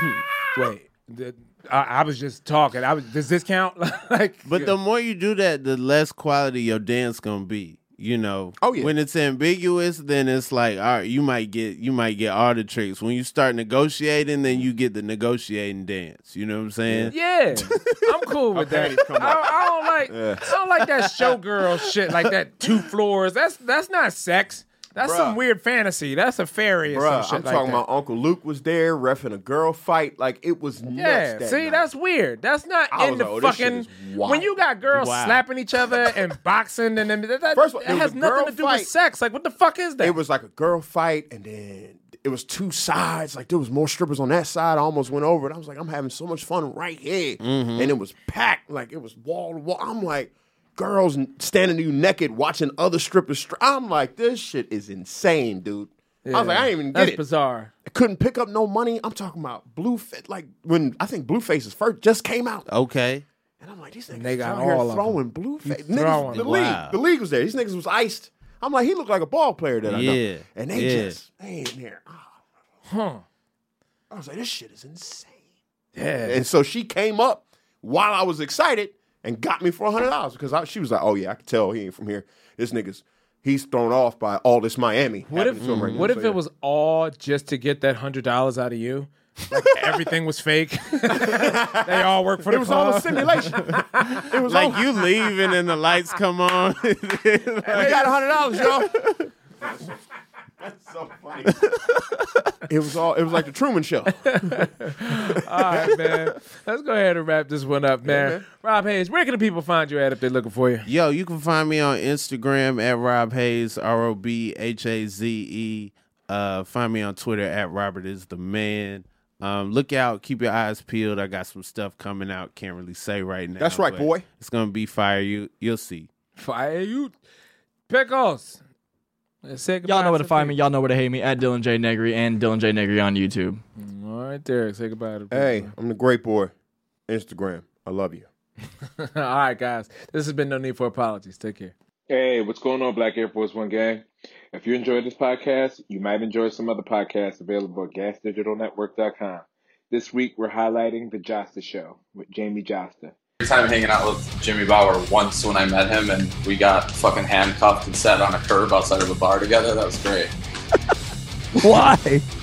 Wait, I was just talking. Does this count? But the more you do that, the less quality your dance gonna be. You know, when it's ambiguous, then it's like, all right, you might get all the tricks. When you start negotiating, then you get the negotiating dance. You know what I'm saying? Yeah, I'm cool with that. I don't like that showgirl shit, like that 2 floors. That's not sex. That's some weird fantasy. That's a fairy or some shit I'm like talking that. about Uncle Luke was there, reffing a girl fight. Like, it was nuts. Yeah, see, night. that's weird. That's not I in was the like, oh, this shit fucking. is wild. When you got girls slapping each other and boxing, and then First of all, that has nothing to do with sex. Like, what the fuck is that? It was like a girl fight, and then it was 2 sides. Like, there was more strippers on that side. I almost went over it. I was like, I'm having so much fun right here. And it was packed. Like, it was wall to wall. I'm like, girls standing to you naked watching other strippers. I'm like, this shit is insane, dude. I was like, I didn't even get That's it. bizarre. I couldn't pick up no money. I'm talking about Blueface. Like, when I think Blueface's first just came out. Okay. And I'm like, these niggas They got out here all of throwing Blueface. throwing The them. league. The league was there. These niggas was iced. I'm like, he looked like a ball player that I know. And they ain't there. I was like, this shit is insane. Yeah. And so she came up while I was excited and got me for $100 because she was like, oh yeah, I can tell he ain't from here. This nigga's, he's thrown off by all this Miami. What if it was all just to get that $100 out of you? Like everything was fake. They all work for the It was all a club. simulation. It was Like all, you leaving and the lights come on. we got $100, y'all. That's so funny. It was like the Truman Show. All right, man. Let's go ahead and wrap this one up, man. Rob Hayes, where can the people find you at if they're looking for you? Yo, you can find me on Instagram at Rob Hayes, ROBHAZE. Find me on Twitter at Robert is the man. Look out, keep your eyes peeled. I got some stuff coming out. Can't really say right now. That's right, but boy. It's gonna be fire. You'll see. Fire you. Pickles. Y'all know where to find me. Y'all know where to hate me at Dylan J. Negri and Dylan J. Negri on YouTube. All right, Derek. Say goodbye to Hey, I'm the great boy. Instagram. I love you. All right, guys. This has been No Need for Apologies. Take care. Hey, what's going on, Black Air Force One gang? If you enjoyed this podcast, you might enjoy some other podcasts available at GasDigitalNetwork.com. This week, we're highlighting The Josta Show with Jamie Josta. Every time hanging out with Jimmy Bauer once when I met him and we got fucking handcuffed and sat on a curb outside of a bar together. That was great. Why?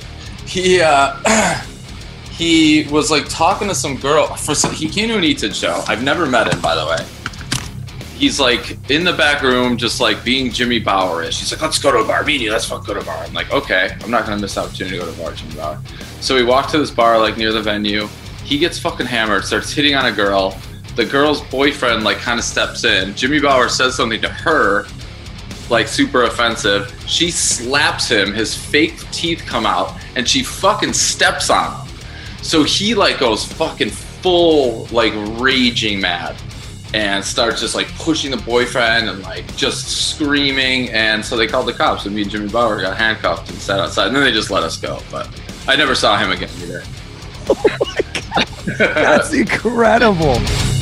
He was like talking to some girl. He came to an Eaton show. I've never met him, by the way. He's like in the back room, just like being Jimmy Bauer-ish. He's like, let's go to a bar. Meanie, let's fuck go to a bar. I'm like, okay, I'm not going to miss the opportunity to go to a bar, Jimmy Bauer. So we walk to this bar like near the venue. He gets fucking hammered, starts hitting on a girl. The girl's boyfriend like kind of steps in. Jimmy Bauer says something to her, like super offensive. She slaps him. His fake teeth come out, and she fucking steps on him. So he like goes fucking full like raging mad and starts just like pushing the boyfriend and like just screaming. And so they called the cops, and me and Jimmy Bauer got handcuffed and sat outside, and then they just let us go. But I never saw him again either. Oh my God. That's incredible.